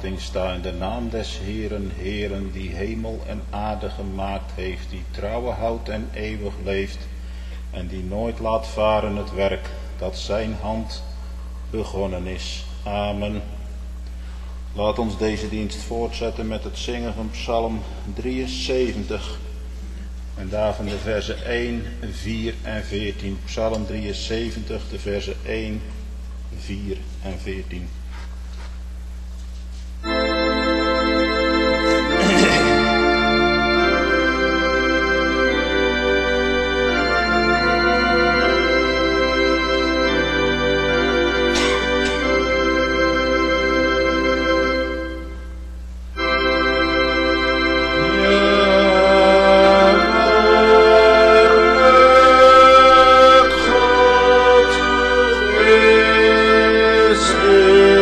verwachting sta in de naam des Heeren, Heeren, die hemel en aarde gemaakt heeft, die trouwe houdt en eeuwig leeft, en die nooit laat varen het werk dat zijn hand begonnen is. Amen. Laat ons deze dienst voortzetten met het zingen van Psalm 73. En daarvan de versen 1, 4 en 14. Psalm 73, de versen 1, 4 en 14. Is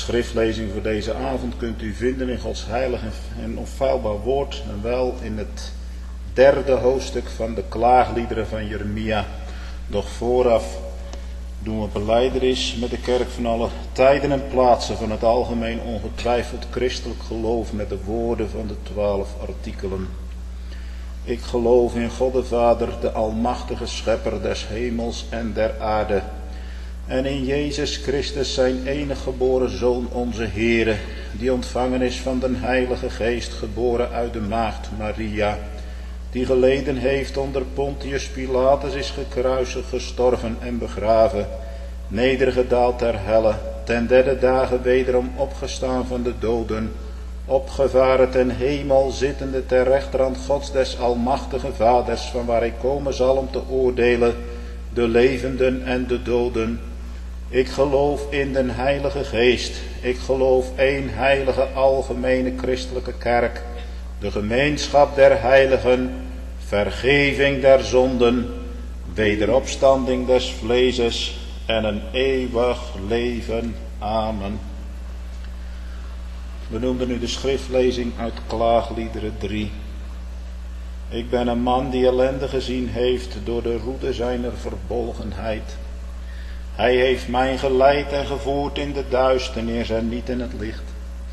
schriftlezing voor deze avond kunt u vinden in Gods heilig en onfeilbaar woord, en wel in het 3e hoofdstuk van de klaagliederen van Jeremia. Doch vooraf doen we belijdenis met de kerk van alle tijden en plaatsen van het algemeen ongetwijfeld christelijk geloof met de woorden van de 12 artikelen. Ik geloof in God de Vader, de almachtige schepper des hemels en der aarde, en in Jezus Christus zijn enige geboren Zoon onze Heere, die ontvangen is van den Heilige Geest, geboren uit de maagd Maria, die geleden heeft onder Pontius Pilatus, is gekruisigd, gestorven en begraven, nedergedaald ter helle, ten 3e dagen wederom opgestaan van de doden, opgevaren ten hemel, zittende ter rechterhand Gods des almachtige Vaders, van waar hij komen zal om te oordelen de levenden en de doden. Ik geloof in den Heilige Geest. Ik geloof één heilige algemene christelijke kerk, de gemeenschap der heiligen, vergeving der zonden, wederopstanding des vleeses en een eeuwig leven. Amen. We noemden nu de schriftlezing uit Klaagliederen 3. Ik ben een man die ellende gezien heeft door de roede zijner verbolgenheid. Hij heeft mij geleid en gevoerd in de duisternis en niet in het licht.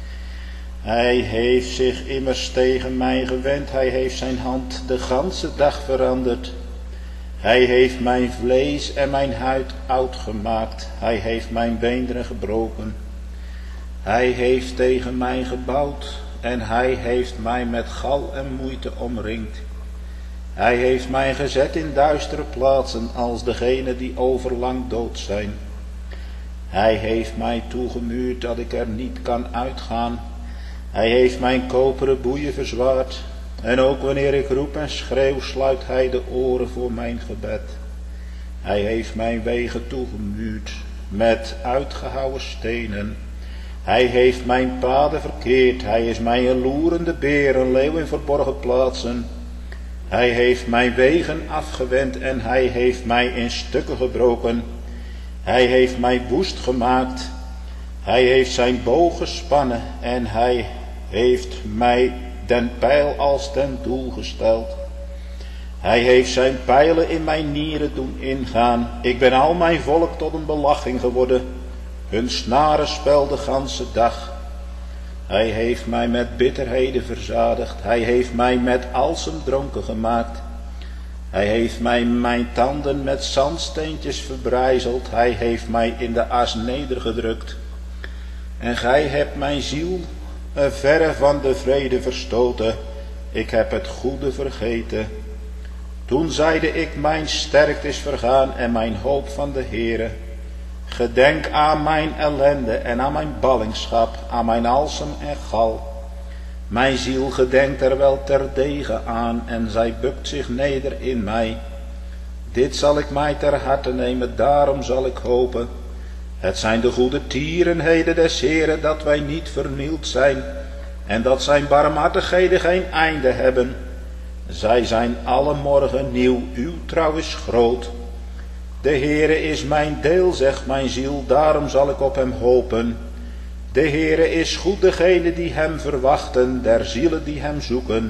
Hij heeft zich immers tegen mij gewend, hij heeft zijn hand de ganse dag veranderd. Hij heeft mijn vlees en mijn huid oud gemaakt, hij heeft mijn beenderen gebroken. Hij heeft tegen mij gebouwd en hij heeft mij met gal en moeite omringd. Hij heeft mij gezet in duistere plaatsen als degene die overlang dood zijn. Hij heeft mij toegemuurd dat ik er niet kan uitgaan. Hij heeft mijn koperen boeien verzwaard. En ook wanneer ik roep en schreeuw, sluit hij de oren voor mijn gebed. Hij heeft mijn wegen toegemuurd met uitgehouwen stenen. Hij heeft mijn paden verkeerd. Hij is mij een loerende beer, een leeuw in verborgen plaatsen. Hij heeft mijn wegen afgewend en hij heeft mij in stukken gebroken. Hij heeft mij woest gemaakt. Hij heeft zijn boog gespannen en hij heeft mij den pijl als ten doel gesteld. Hij heeft zijn pijlen in mijn nieren doen ingaan. Ik ben al mijn volk tot een belaching geworden. Hun snarenspel de ganse dag. Hij heeft mij met bitterheden verzadigd. Hij heeft mij met alsem dronken gemaakt. Hij heeft mij mijn tanden met zandsteentjes verbrijzeld. Hij heeft mij in de as nedergedrukt. En gij hebt mijn ziel verre van de vrede verstoten. Ik heb het goede vergeten. Toen zeide ik, mijn sterkte is vergaan en mijn hoop van de Heere. Gedenk aan mijn ellende en aan mijn ballingschap, aan mijn alsem en gal. Mijn ziel gedenkt er wel terdege aan en zij bukt zich neder in mij. Dit zal ik mij ter harte nemen, daarom zal ik hopen. Het zijn de goede tierenheden des Heeren dat wij niet vernield zijn en dat zijn barmhartigheden geen einde hebben. Zij zijn alle morgen nieuw, uw trouw is groot. De Heere is mijn deel, zegt mijn ziel, daarom zal ik op hem hopen. De Heere is goed degene die hem verwachten, der zielen die hem zoeken.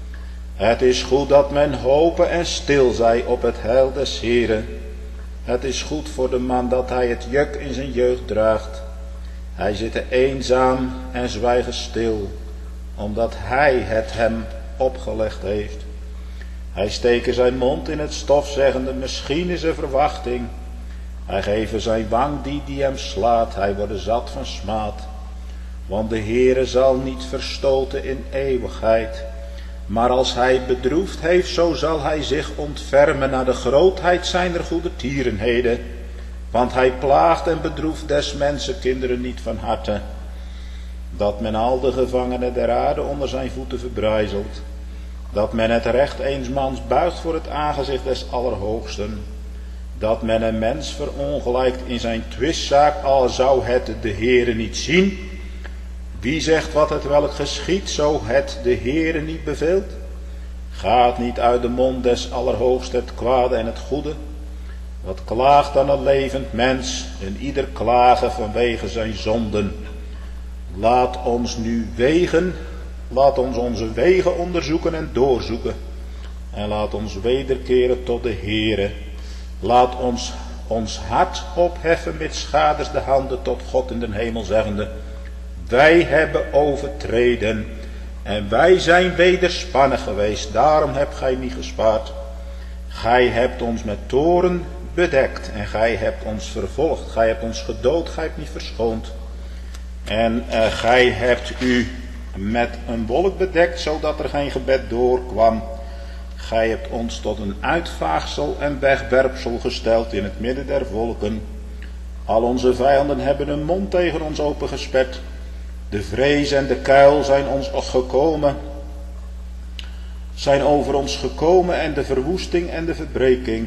Het is goed dat men hopen en stil zij op het heil des Heeren. Het is goed voor de man dat hij het juk in zijn jeugd draagt. Hij zit eenzaam en zwijgen stil, omdat hij het hem opgelegd heeft. Hij steekt zijn mond in het stof, zeggende, misschien is er verwachting. Hij geeft zijn wang die hem slaat, hij wordt zat van smaad. Want de Heere zal niet verstoten in eeuwigheid. Maar als hij bedroefd heeft, zo zal hij zich ontfermen naar de grootheid zijner goede tierenheden. Want hij plaagt en bedroeft des mensen kinderen niet van harte. Dat men al de gevangenen der aarde onder zijn voeten verbrijzelt. Dat men het recht eens mans buigt voor het aangezicht des Allerhoogsten. Dat men een mens verongelijkt in zijn twistzaak, al zou het de Heere niet zien. Wie zegt wat het welk geschiet, zo het de Heere niet beveelt? Gaat niet uit de mond des Allerhoogsten het kwade en het goede? Wat klaagt dan een levend mens, en ieder klagen vanwege zijn zonden? Laat ons nu wegen, laat ons onze wegen onderzoeken en doorzoeken. En laat ons wederkeren tot de Heere. Laat ons hart opheffen met schaders de handen tot God in den hemel zeggende. Wij hebben overtreden en wij zijn wederspannig geweest. Daarom hebt gij niet gespaard. Gij hebt ons met toorn bedekt en gij hebt ons vervolgd. Gij hebt ons gedood, gij hebt niet verschoond. En gij hebt u met een wolk bedekt, zodat er geen gebed doorkwam. Gij hebt ons tot een uitvaagsel en wegwerpsel gesteld in het midden der volken. Al onze vijanden hebben hun mond tegen ons opengesperd. De vrees en de kuil zijn over ons gekomen en de verwoesting en de verbreking.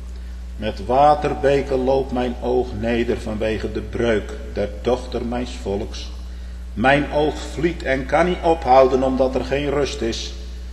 Met waterbeken loopt mijn oog neder vanwege de breuk der dochter mijns volks. Mijn oog vliet en kan niet ophouden omdat er geen rust is.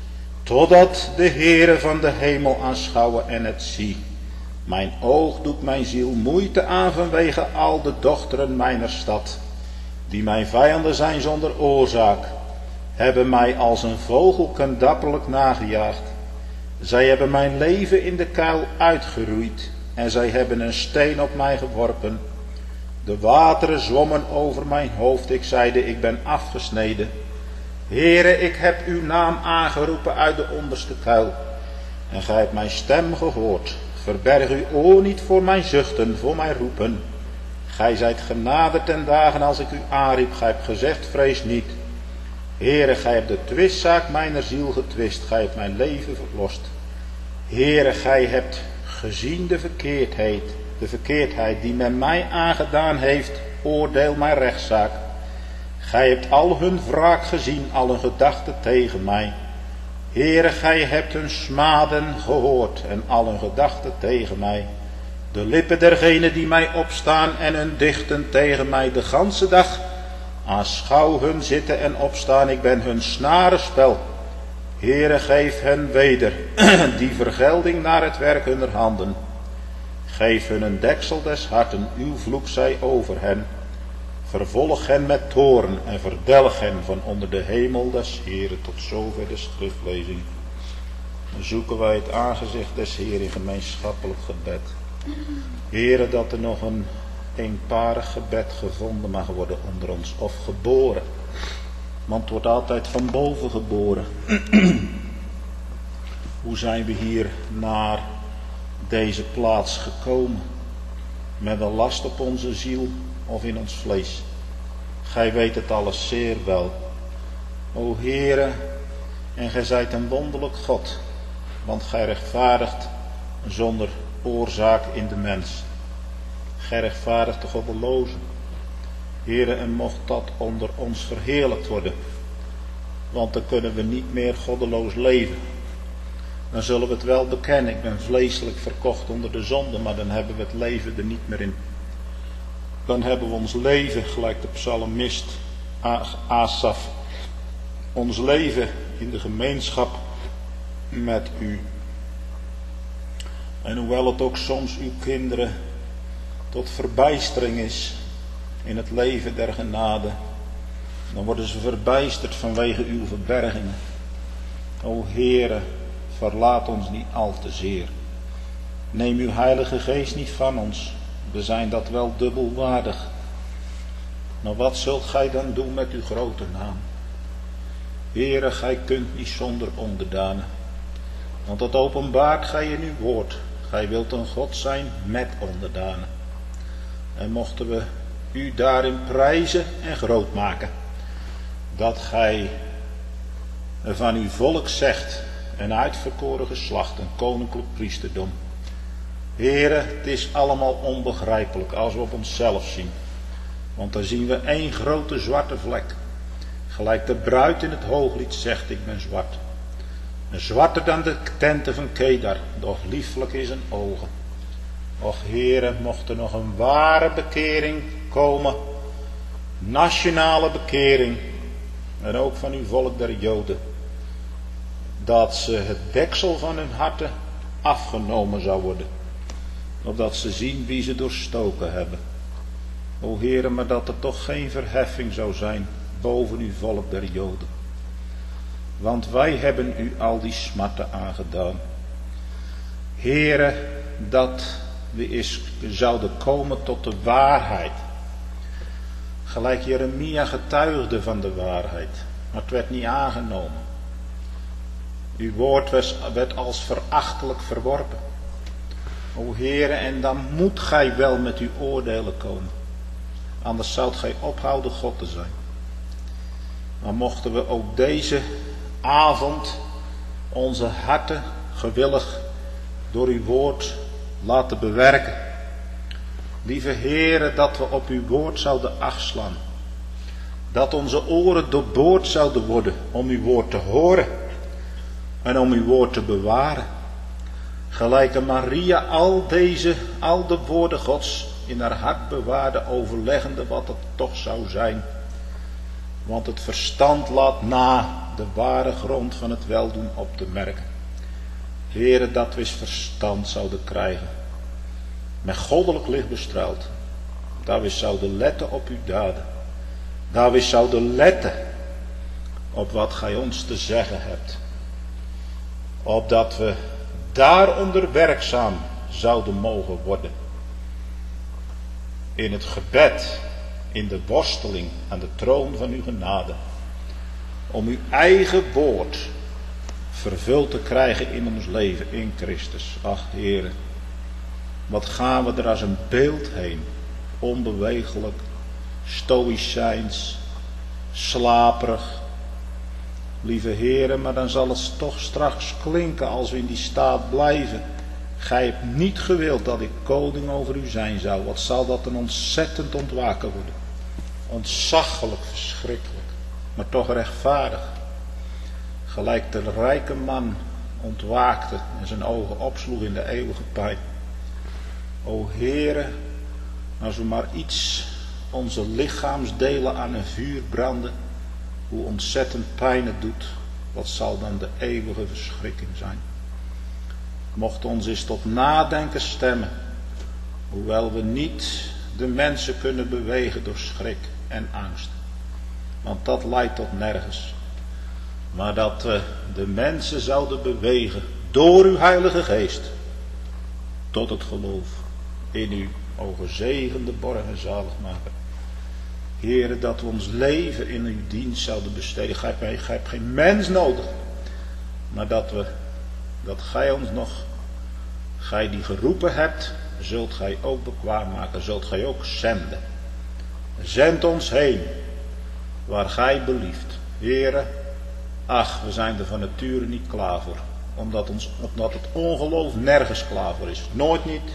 Totdat de Heere van de hemel aanschouwen en het zie. Mijn oog doet mijn ziel moeite aan vanwege al de dochteren mijner stad. Die mijn vijanden zijn zonder oorzaak. Hebben mij als een vogel dapperlijk nagejaagd. Zij hebben mijn leven in de kuil uitgeroeid. En zij hebben een steen op mij geworpen. De wateren zwommen over mijn hoofd. Ik zeide, ik ben afgesneden. Heere, ik heb uw naam aangeroepen uit de onderste kuil. En gij hebt mijn stem gehoord. Verberg uw oor niet voor mijn zuchten, voor mijn roepen. Gij zijt genaderd ten dagen als ik u aanriep. Gij hebt gezegd, vrees niet. Heere, gij hebt de twistzaak mijner ziel getwist. Gij hebt mijn leven verlost. Heere, gij hebt gezien de verkeerdheid die men mij aangedaan heeft. Oordeel mijn rechtszaak. Gij hebt al hun wraak gezien, al hun gedachten tegen mij. Heere, gij hebt hun smaden gehoord en al hun gedachten tegen mij. De lippen dergenen die mij opstaan en hun dichten tegen mij de ganse dag. Aanschouw hun zitten en opstaan, ik ben hun snarenspel. Heere, geef hen weder die vergelding naar het werk hunner handen. Geef hun een deksel des harten, uw vloek zij over hen. Vervolg hen met toorn en verdelg hen van onder de hemel des Heeren. Tot zover de schriftlezing. Dan zoeken wij het aangezicht des Heeren in gemeenschappelijk gebed. Heere, dat er nog een eenparig gebed gevonden mag worden onder ons. Of geboren. Want het wordt altijd van boven geboren. Hoe zijn we hier naar deze plaats gekomen? Met een last op onze ziel of in ons vlees? Gij weet het alles zeer wel. O Heere, en gij zijt een wonderlijk God, want gij rechtvaardigt zonder oorzaak in de mens. Gij rechtvaardigt de goddelozen. Heere, en mocht dat onder ons verheerlijkt worden, want dan kunnen we niet meer goddeloos leven. Dan zullen we het wel bekennen, ik ben vleeselijk verkocht onder de zonde, maar dan hebben we het leven er niet meer in. Dan hebben we ons leven, gelijk de psalmist Asaf, ons leven in de gemeenschap met u. En hoewel het ook soms uw kinderen tot verbijstering is in het leven der genade, dan worden ze verbijsterd vanwege uw verbergingen. O Heere, verlaat ons niet al te zeer. Neem uw Heilige Geest niet van ons. We zijn dat wel dubbelwaardig. Maar wat zult gij dan doen met uw grote naam? Heere, gij kunt niet zonder onderdanen. Want dat openbaart gij in uw woord. Gij wilt een God zijn met onderdanen. En mochten we u daarin prijzen en groot maken. Dat gij van uw volk zegt, een uitverkoren geslacht, een koninklijk priesterdom. Heere, het is allemaal onbegrijpelijk als we op onszelf zien. Want dan zien we één grote zwarte vlek. Gelijk de bruid in het hooglied zegt, ik ben zwart. En zwarter dan de tenten van Kedar, doch lieflijk is een ogen. Och Heere, mocht er nog een ware bekering komen. Nationale bekering. En ook van uw volk der Joden. Dat ze het deksel van hun harten afgenomen zou worden. Opdat ze zien wie ze doorstoken hebben. O Heere, maar dat er toch geen verheffing zou zijn boven uw volk der Joden. Want wij hebben u al die smarten aangedaan. Heere, dat we eens zouden komen tot de waarheid. Gelijk Jeremia getuigde van de waarheid, maar het werd niet aangenomen. Uw woord werd als verachtelijk verworpen. O Heere, en dan moet gij wel met uw oordelen komen. Anders zoudt gij ophouden God te zijn. Maar mochten we ook deze avond onze harten gewillig door uw woord laten bewerken. Lieve Heere, dat we op uw woord zouden achtslaan. Dat onze oren doorboord zouden worden om uw woord te horen. En om uw woord te bewaren. Gelijk Maria al de woorden Gods in haar hart bewaarde, overleggende wat het toch zou zijn. Want het verstand laat na de ware grond van het weldoen op te merken. Heere, dat we eens verstand zouden krijgen. Met goddelijk licht bestraald. Dat we zouden letten op uw daden. Dat we zouden letten op wat gij ons te zeggen hebt. Opdat we daaronder werkzaam zouden mogen worden. In het gebed, in de worsteling aan de troon van uw genade. Om uw eigen woord vervuld te krijgen in ons leven in Christus. Ach Heere, wat gaan we er als een beeld heen. Onbewegelijk, stoïcijns, slaperig. Lieve Heere, maar dan zal het toch straks klinken als we in die staat blijven. Gij hebt niet gewild dat ik koning over u zijn zou. Wat zal dat een ontzettend ontwaken worden. Ontzaglijk, verschrikkelijk, maar toch rechtvaardig. Gelijk de rijke man ontwaakte en zijn ogen opsloeg in de eeuwige pijn. O Heere, als we maar iets onze lichaamsdelen aan een vuur branden, hoe ontzettend pijn het doet, wat zal dan de eeuwige verschrikking zijn. Mocht ons eens tot nadenken stemmen, hoewel we niet de mensen kunnen bewegen door schrik en angst. Want dat leidt tot nergens. Maar dat we de mensen zouden bewegen door uw Heilige Geest tot het geloof in uw gezegende borg en zaligmaker. Heere, dat we ons leven in uw dienst zouden besteden. Gij hebt geen mens nodig. Maar dat gij ons nog, gij die geroepen hebt, zult gij ook bekwaam maken. Zult gij ook zenden. Zend ons heen, waar gij belieft. Heere, ach, we zijn er van nature niet klaar voor. Omdat het ongeloof nergens klaar voor is. Nooit niet.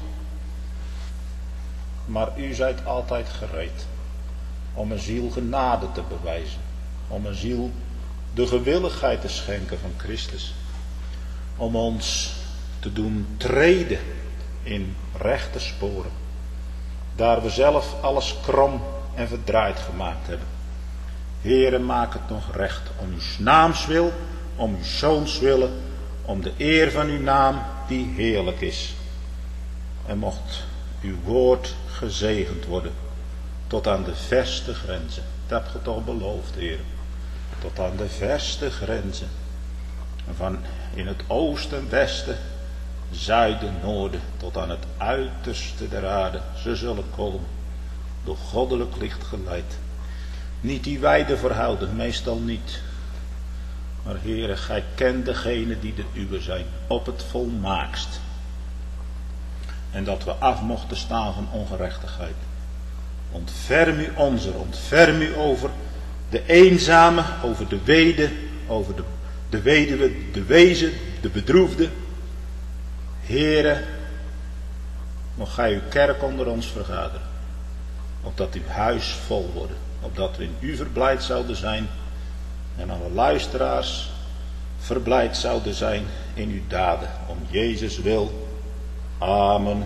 Maar u zijt altijd gereed. Om een ziel genade te bewijzen. Om een ziel de gewilligheid te schenken van Christus. Om ons te doen treden in rechte sporen. Daar we zelf alles krom en verdraaid gemaakt hebben. Heere, maak het nog recht om uw naams wil, om uw zoons willen, om de eer van uw naam die heerlijk is. En mocht uw woord gezegend worden tot aan de verste grenzen. Dat hebt ge toch beloofd, Heer. Tot aan de verste grenzen. Van in het oosten, westen, zuiden, noorden, tot aan het uiterste der aarde. Ze zullen komen, door goddelijk licht geleid. Niet die wijde verhouden, meestal niet. Maar Heere, gij kent degenen die de uwe zijn, op het volmaakst. En dat we af mochten staan van ongerechtigheid. Ontferm u ontferm u over de eenzame, over de wede, over de weduwe, de wezen, de bedroefde. Heere, mocht gij uw kerk onder ons vergaderen. Opdat uw huis vol worden. Opdat we in u verblijd zouden zijn. En alle luisteraars verblijd zouden zijn in uw daden. Om Jezus wil. Amen.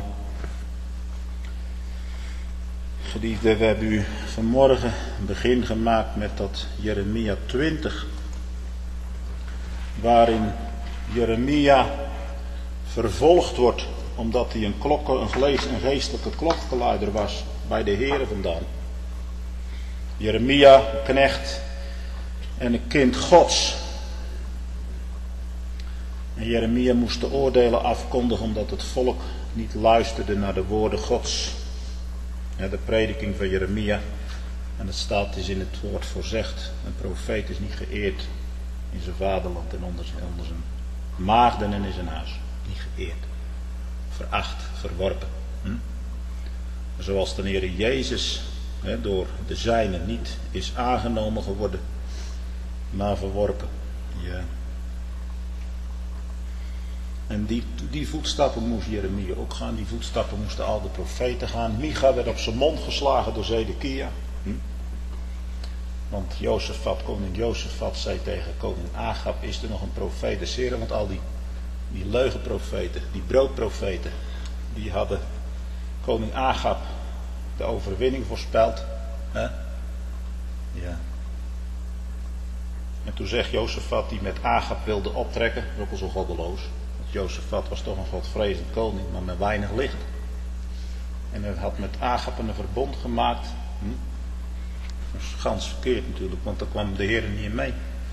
Geliefde, we hebben u vanmorgen een begin gemaakt met dat Jeremia 20. Waarin Jeremia vervolgd wordt omdat hij een geestelijke klokkenluider was bij de Heere vandaan. Jeremia, knecht en een kind Gods. En Jeremia moest de oordelen afkondigen omdat het volk niet luisterde naar de woorden Gods. Ja, de prediking van Jeremia, en het staat is in het woord voorzegd, een profeet is niet geëerd in zijn vaderland en onder zijn maagden en in zijn huis. Niet geëerd. Veracht, verworpen. Zoals de Heer Jezus door de zijnen niet is aangenomen geworden, maar verworpen. Ja. En die voetstappen moest Jeremia ook gaan. Die voetstappen moesten al de profeten gaan. Micha werd op zijn mond geslagen door Zedekia. Want koning Jozefat zei tegen koning Agab, is er nog een profeet des Heren? Want al die leugenprofeten, die broodprofeten, die hadden koning Agab de overwinning voorspeld. Ja. En toen zegt Jozefat, die met Agab wilde optrekken, dat is ook al zo goddeloos. Want Jozefat was toch een godvrezend koning, maar met weinig licht. En hij had met Agab een verbond gemaakt. Dat is gans verkeerd natuurlijk, want daar kwam de Heer niet in mee.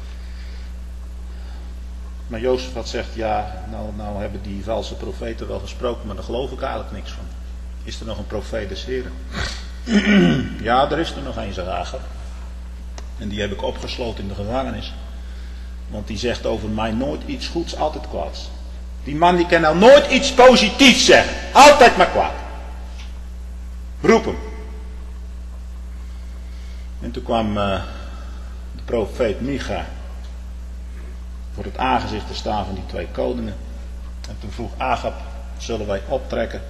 Maar Jozefat zegt, ja, nou hebben die valse profeten wel gesproken, maar daar geloof ik eigenlijk niks van. Is er nog een profeet des Heren? Ja, er is er nog een, zegt Agab. En die heb ik opgesloten in de gevangenis. Want die zegt over mij nooit iets goeds, altijd kwaads. Die man die kan nou nooit iets positiefs zeggen. Altijd maar kwaad. Roep hem. En toen kwam de profeet Micha voor het aangezicht te staan van die twee koningen. En toen vroeg Agab, zullen wij optrekken?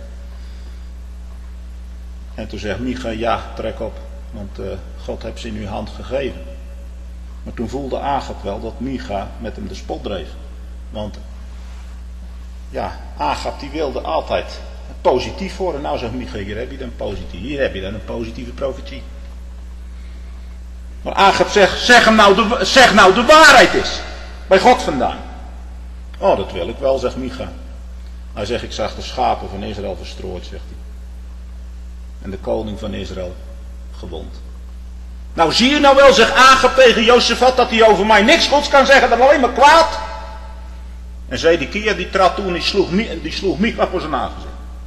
En toen zegt Micha, ja, trek op, want God heeft ze in uw hand gegeven. Maar toen voelde Agab wel dat Micha met hem de spot dreef. Want ja, Agab die wilde altijd positief worden. Nou zegt Micha, hier heb je dan positief, hier heb je dan een positieve profetie. Maar Agab zegt, zeg nou de waarheid is. Bij God vandaan. Oh, dat wil ik wel, zegt Micha. Hij zegt, ik zag de schapen van Israël verstrooid, zegt hij. En de koning van Israël gewond. Nou zie je nou wel, zegt Agab tegen Jozefat, dat hij over mij niks goeds kan zeggen, dan alleen maar kwaad. En Zedekia die trad toen, die sloeg Micha voor zijn aangezicht.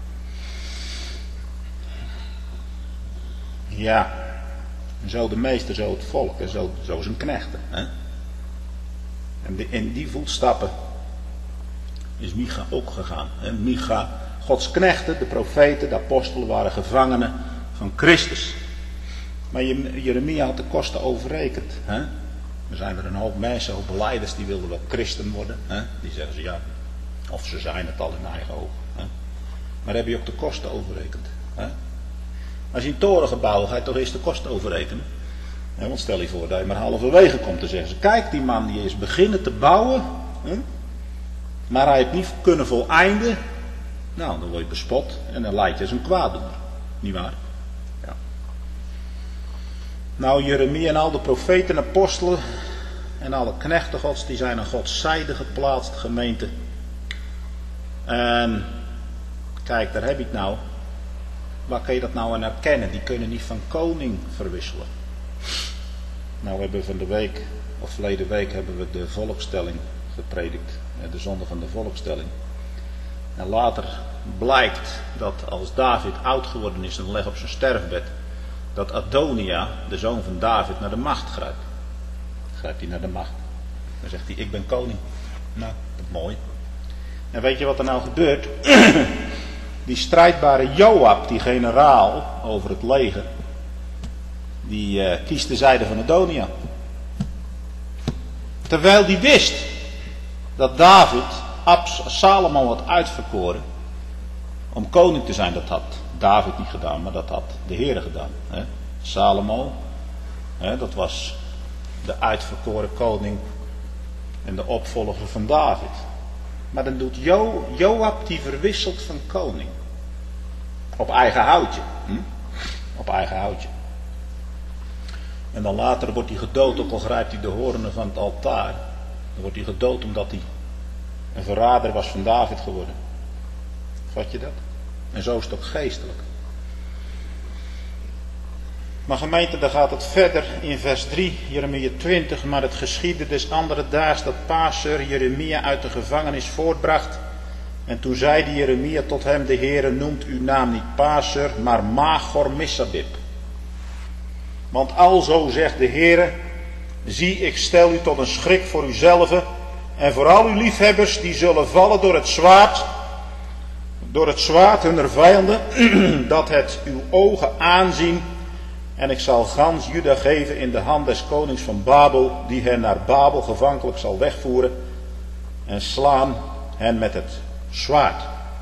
Ja, en zo de meester, zo het volk en zo zijn knechten. Hè? En in die voetstappen is Micha ook gegaan. Hè? Micha, Gods knechten, de profeten, de apostelen waren gevangenen van Christus. Maar Jeremia had de kosten overrekend. Hè? Er zijn er een hoop mensen, ook belijders, die wilden wel christen worden. Hè? Die zeggen ze ja, of ze zijn het al in eigen ogen. Hè? Maar heb je ook de kosten overrekend. Hè? Als je een toren bouwt, ga je toch eerst de kosten overrekenen. Ja, want stel je voor dat je maar halverwege komt te zeggen. Kijk, die man die is beginnen te bouwen. Hè? Maar hij heeft niet kunnen voleinden. Nou, dan word je bespot. En dan lijkt je als een kwaaddoener. Niet waar? Ja. Nou, Jeremia en al de profeten en apostelen. En alle knechten gods, die zijn aan Gods zijde geplaatst, gemeente. En kijk, daar heb je het nou. Waar kun je dat nou aan herkennen? Die kunnen niet van koning verwisselen. Nou, we hebben van de week, of verleden week, hebben we de volkstelling gepredikt. De zonde van de volkstelling. En later blijkt dat als David oud geworden is en leg op zijn sterfbed, dat Adonia, de zoon van David, naar de macht grijpt. Grijpt hij naar de macht. Dan zegt hij, ik ben koning. Nou, dat is mooi. En weet je wat er nou gebeurt? Die strijdbare Joab, die generaal over het leger, die kiest de zijde van Adonia. Terwijl die wist dat David Salomo had uitverkoren om koning te zijn. Dat had David niet gedaan, maar dat had de Heere gedaan. Hè? Salomo, dat was de uitverkoren koning en de opvolger van David. Maar dan doet Joab, die verwisselt van koning. Op eigen houtje. Op eigen houtje. En dan later wordt hij gedood, ook al grijpt hij de hoornen van het altaar. Dan wordt hij gedood omdat hij een verrader was van David geworden. Vat je dat? En zo is het ook geestelijk. Maar gemeente, daar gaat het verder in vers 3, Jeremia 20. Maar het geschiedde des andere daags dat Paser Jeremia uit de gevangenis voortbracht. En toen zeide Jeremia tot hem, de Heere noemt uw naam niet Paser, maar Magor Missabib. Want alzo zegt de Heere, zie ik stel u tot een schrik voor uzelven en voor al uw liefhebbers die zullen vallen door het zwaard hunner vijanden, dat het uw ogen aanzien. En ik zal gans Juda geven in de hand des konings van Babel, die hen naar Babel gevankelijk zal wegvoeren en slaan hen met het zwaard.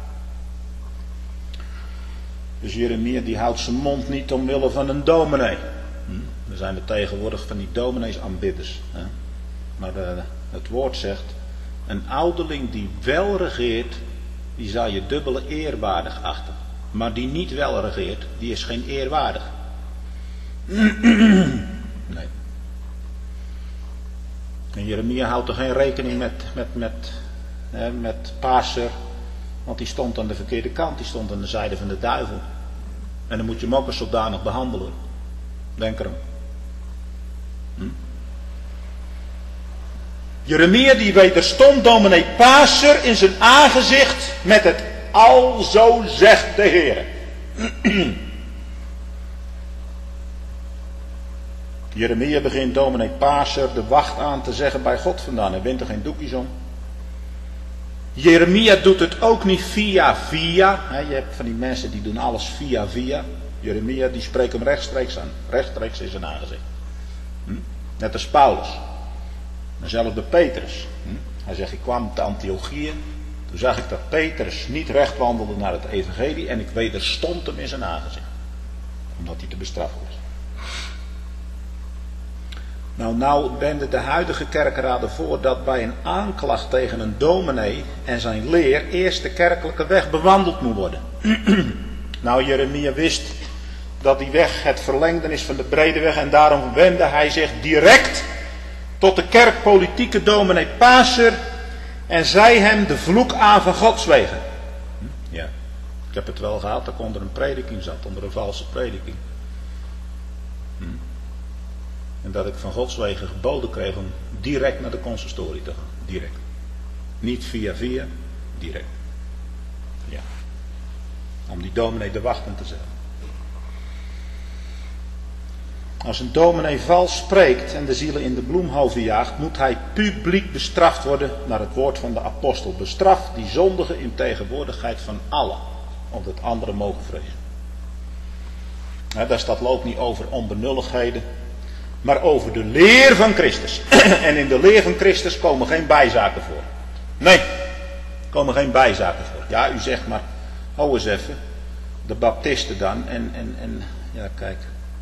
Dus Jeremia die houdt zijn mond niet omwille van een dominee. Er zijn er tegenwoordig van die domineesaanbidders. Maar het woord zegt, een ouderling die wel regeert, die zal je dubbele eerwaardig achten. Maar die niet wel regeert, die is geen eerwaardig. Nee. En Jeremia houdt er geen rekening met Paser, want die stond aan de verkeerde kant, die stond aan de zijde van de duivel. En dan moet je hem ook als zodanig behandelen. Denk erom. Jeremia die wederstond dominee Paser in zijn aangezicht met het alzo zegt de Heer. Jeremia begint dominee Paser de wacht aan te zeggen bij God vandaan. Hij wint er geen doekjes om. Jeremia doet het ook niet via. Je hebt van die mensen die doen alles via. Jeremia die spreekt hem rechtstreeks aan. Rechtstreeks in zijn aangezicht. Net als Paulus. Dezelfde Petrus. Hij zegt, ik kwam te Antiochië. Toen zag ik dat Petrus niet recht wandelde naar het evangelie. En ik wederstond hem in zijn aangezicht. Omdat hij te bestraffen was. Nou wenden de huidige kerkraden voor dat bij een aanklacht tegen een dominee en zijn leer eerst de kerkelijke weg bewandeld moet worden. Nou, Jeremia wist dat die weg het verlengden is van de brede weg en daarom wendde hij zich direct tot de kerkpolitieke dominee Paser en zei hem de vloek aan van Gods wegen. Ja, ik heb het wel gehad dat ik onder een prediking zat, onder een valse prediking. En dat ik van Gods wegen geboden kreeg om direct naar de consistorie te gaan. Direct. Niet via, direct. Ja. Om die dominee de wachten te zetten. Als een dominee vals spreekt en de zielen in de bloemhoven jaagt, moet hij publiek bestraft worden naar het woord van de apostel. Bestraf die zondigen in tegenwoordigheid van allen, opdat anderen mogen vrezen. Daar staat ook niet over onbenulligheden, maar over de leer van Christus. En in de leer van Christus komen geen bijzaken voor. Nee, komen geen bijzaken voor. Ja, u zegt maar, hou eens even, de baptisten dan en ja, kijk.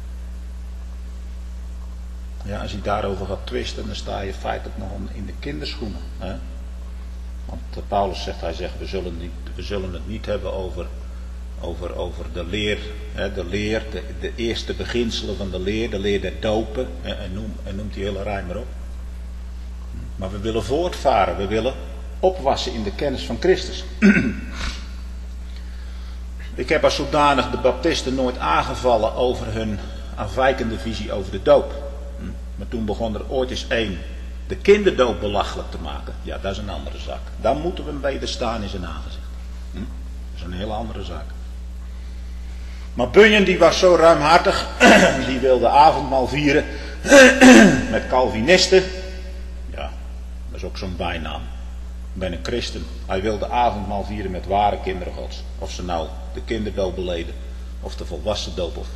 Ja, als je daarover gaat twisten, dan sta je feitelijk nog in de kinderschoenen. Hè? Want Paulus zegt, we zullen het niet hebben over de leer, hè, de eerste beginselen van de leer der dopen, en noemt die hele rij maar op. Maar we willen voortvaren, we willen opwassen in de kennis van Christus. Ik heb als zodanig de baptisten nooit aangevallen over hun afwijkende visie over de doop. Maar toen begon er ooit eens de kinderdoop belachelijk te maken. Ja, dat is een andere zaak. Dan moeten we hem wederstaan in zijn aangezicht. Dat is een hele andere zaak. Maar Bunyan die was zo ruimhartig. Die wilde avondmaal vieren met Calvinisten. Ja, dat is ook zo'n bijnaam. Ik ben een christen. Hij wilde avondmaal vieren met ware kinderen gods. Of ze nou de kinderdoop beleden. Of de volwassen doop. Of...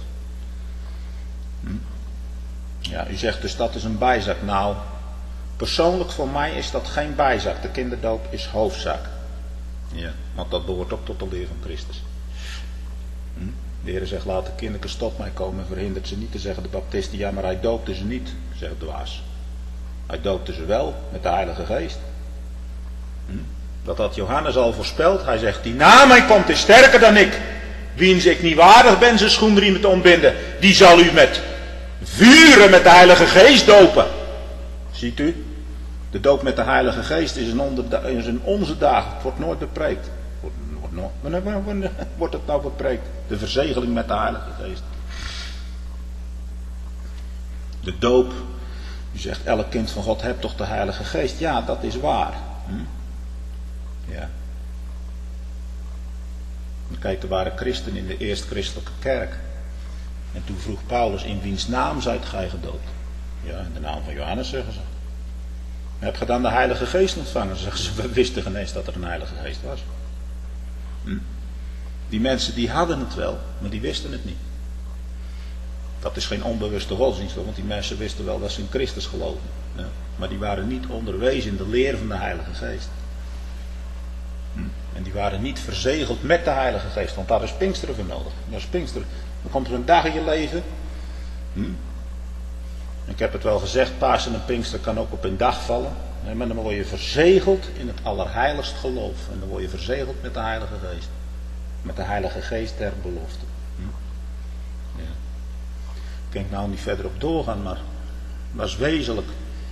Ja, u zegt dus dat is een bijzaak. Nou, persoonlijk voor mij is dat geen bijzaak. De kinderdoop is hoofdzaak. Ja, want dat behoort ook tot de leer van Christus. De Heer zegt, laat de kindertjes tot mij komen en verhindert ze niet te zeggen de baptisten, ja, maar hij doopte ze niet, zegt dwaas. Hij doopte ze wel met de Heilige Geest. Dat had Johannes al voorspeld. Hij zegt, die na mij komt is sterker dan ik. Wiens ik niet waardig ben zijn schoenriemen te ontbinden, die zal u met vuren met de Heilige Geest dopen. Ziet u? De doop met de Heilige Geest is in onze dagen. Het wordt nooit bepreekt. Wanneer wordt het nou bepreekt? De verzegeling met de Heilige Geest. De doop, u zegt elk kind van God hebt toch de Heilige Geest. Ja, dat is waar. Ja. Kijk, er waren christenen in de eerste christelijke kerk. En toen vroeg Paulus, in wiens naam zijt gij gedoopt? Ja, in de naam van Johannes, zeggen ze. Heb je dan de Heilige Geest ontvangen? Zeggen ze, we wisten geen eens dat er een Heilige Geest was. Die mensen die hadden het wel, maar die wisten het niet. Dat is geen onbewuste godsdienst, want die mensen wisten wel dat ze in Christus geloofden. Ja. Maar die waren niet onderwezen in de leer van de Heilige Geest. En die waren niet verzegeld met de Heilige Geest, want daar is Pinksteren voor nodig. Dat is Pinksteren. Dan komt er een dag in je leven. Ik heb het wel gezegd, Pasen en Pinksteren kan ook op een dag vallen. Maar dan word je verzegeld in het allerheiligst geloof. En dan word je verzegeld met de Heilige Geest. Met de Heilige Geest der belofte. Ja. Ik kan nou niet verder op doorgaan, maar dat is wezenlijk.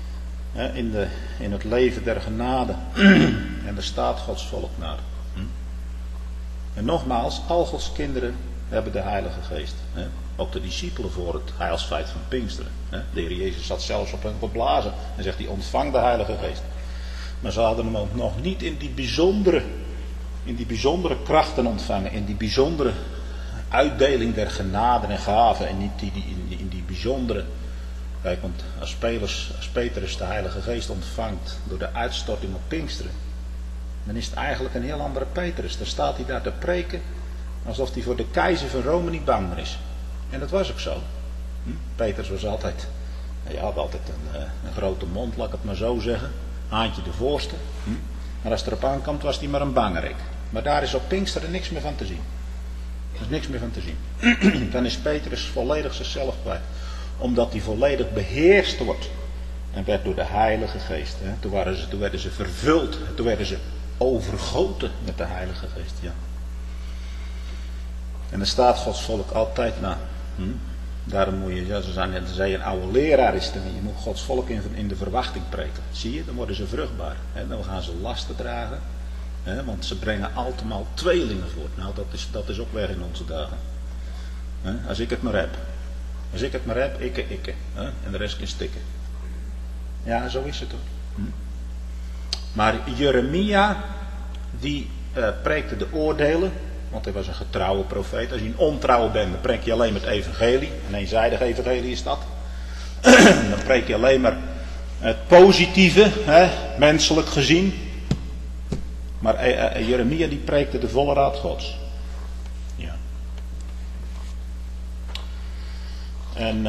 In het leven der genade. En er staat Gods volk naar. En nogmaals, al Gods kinderen hebben de Heilige Geest. Ook de discipelen voor het heilsfeit van Pinksteren. De Heer Jezus zat zelfs op hen geblazen. En zegt hij, ontvang de Heilige Geest. Maar ze hadden hem ook nog niet in die bijzondere krachten ontvangen. In die bijzondere uitdeling der genade en gaven. En niet in die bijzondere... Kijk, want als Petrus de Heilige Geest ontvangt door de uitstorting op Pinksteren, dan is het eigenlijk een heel andere Petrus. Dan staat hij daar te preken alsof hij voor de keizer van Rome niet bang meer is. En dat was ook zo. Petrus was altijd, hij had altijd een grote mond, laat ik het maar zo zeggen. Haantje de voorste. Maar als het erop aankomt, was hij maar een bangerik. Maar daar is op Pinksteren niks meer van te zien. Er is niks meer van te zien. Dan is Petrus volledig zichzelf kwijt. Omdat hij volledig beheerst wordt. En werd door de Heilige Geest. Toen werden ze vervuld. Toen werden ze overgoten met de Heilige Geest. Ja. En dan staat Gods volk altijd na. Daarom moet je, ze zei een oude leraar is er niet. Je moet Gods volk in de verwachting preken. Zie je, dan worden ze vruchtbaar. Dan gaan ze lasten dragen. Want ze brengen altemaal tweelingen voort. Nou, dat is ook weg in onze dagen. Als ik het maar heb. Als ik het maar heb, ikke. En de rest kan stikken. Ja, zo is het hoor. Maar Jeremia, die preekte de oordelen. Want hij was een getrouwe profeet. Als je een ontrouwe bent, dan preek je alleen met het evangelie. Een eenzijdig evangelie is dat. Dan preek je alleen maar het positieve, menselijk gezien. Maar Jeremia die preekte de volle raad Gods. Ja. En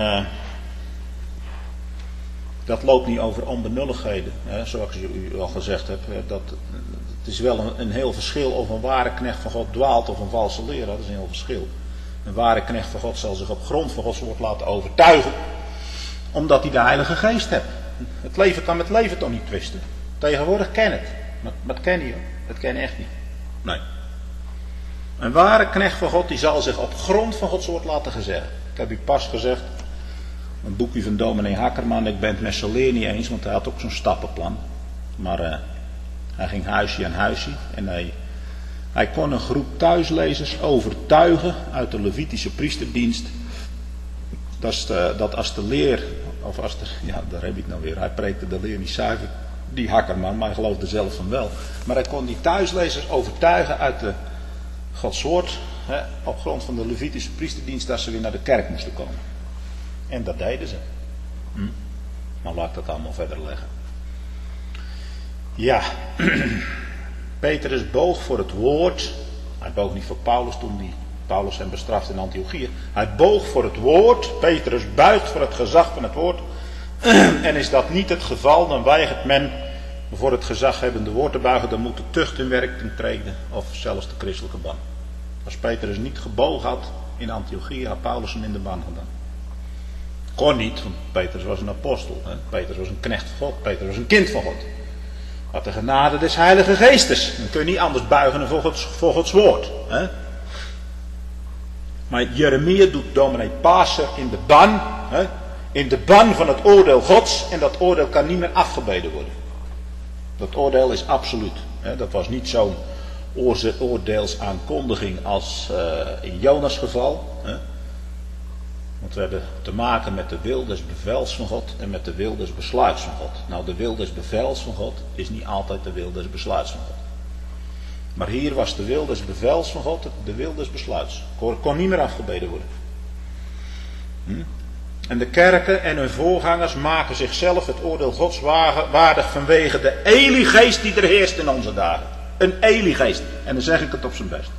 dat loopt niet over onbenulligheden. Zoals ik u al gezegd heb. Het is wel een heel verschil of een ware knecht van God dwaalt of een valse leraar. Dat is een heel verschil. Een ware knecht van God zal zich op grond van Gods woord laten overtuigen. Omdat hij de Heilige Geest heeft. Het leven kan met leven toch niet twisten. Tegenwoordig ken het. Maar dat ken je. Dat ken je echt niet. Nee. Een ware knecht van God die zal zich op grond van Gods woord laten gezeggen. Ik heb u pas gezegd. Een boekje van dominee Hakkerman. Ik ben het met zijn leer niet eens. Want hij had ook zo'n stappenplan. Maar hij ging huisje aan huisje. En hij kon een groep thuislezers overtuigen uit de Levitische priesterdienst. Dat als de leer. Of als de. Ja, daar heb je het nou weer. Hij preekte de leer niet zuiver. Die Hakkerman, maar hij geloofde zelf van wel. Maar hij kon die thuislezers overtuigen uit de Gods woord. Op grond van de Levitische priesterdienst. Dat ze weer naar de kerk moesten komen. En dat deden ze. Maar laat ik dat allemaal verder leggen. Ja. Petrus boog voor het woord. Hij boog niet voor Paulus toen Paulus hem bestraft in Antiochië. Hij boog voor het woord. Petrus buigt voor het gezag van het woord. En is dat niet het geval, dan weigert men voor het gezaghebbende woord te buigen. Dan moet de tucht in werking treden of zelfs de christelijke ban. Als Petrus niet gebogen had in Antiochië, had Paulus hem in de ban gedaan. Kon niet, want Petrus was een apostel. Petrus was een knecht van God. Petrus was een kind van God. Had de genade des Heilige Geestes. Dan kun je niet anders buigen dan voor Gods woord. Maar Jeremia doet dominee Paser in de ban. In de ban van het oordeel Gods. En dat oordeel kan niet meer afgebeden worden. Dat oordeel is absoluut. Dat was niet zo'n oordeelsaankondiging als in Jonas geval. Want Want we hebben te maken met de wildersbevels van God en met de wildersbesluits van God. Nou, de wildersbevels van God is niet altijd de wildersbesluits van God. Maar hier was de wildersbevels van God de wildersbesluits. Kon niet meer afgebeden worden. En de kerken en hun voorgangers maken zichzelf het oordeel Gods waardig vanwege de Eli-geest die er heerst in onze dagen. Een Eli-geest. En dan zeg ik het op zijn best.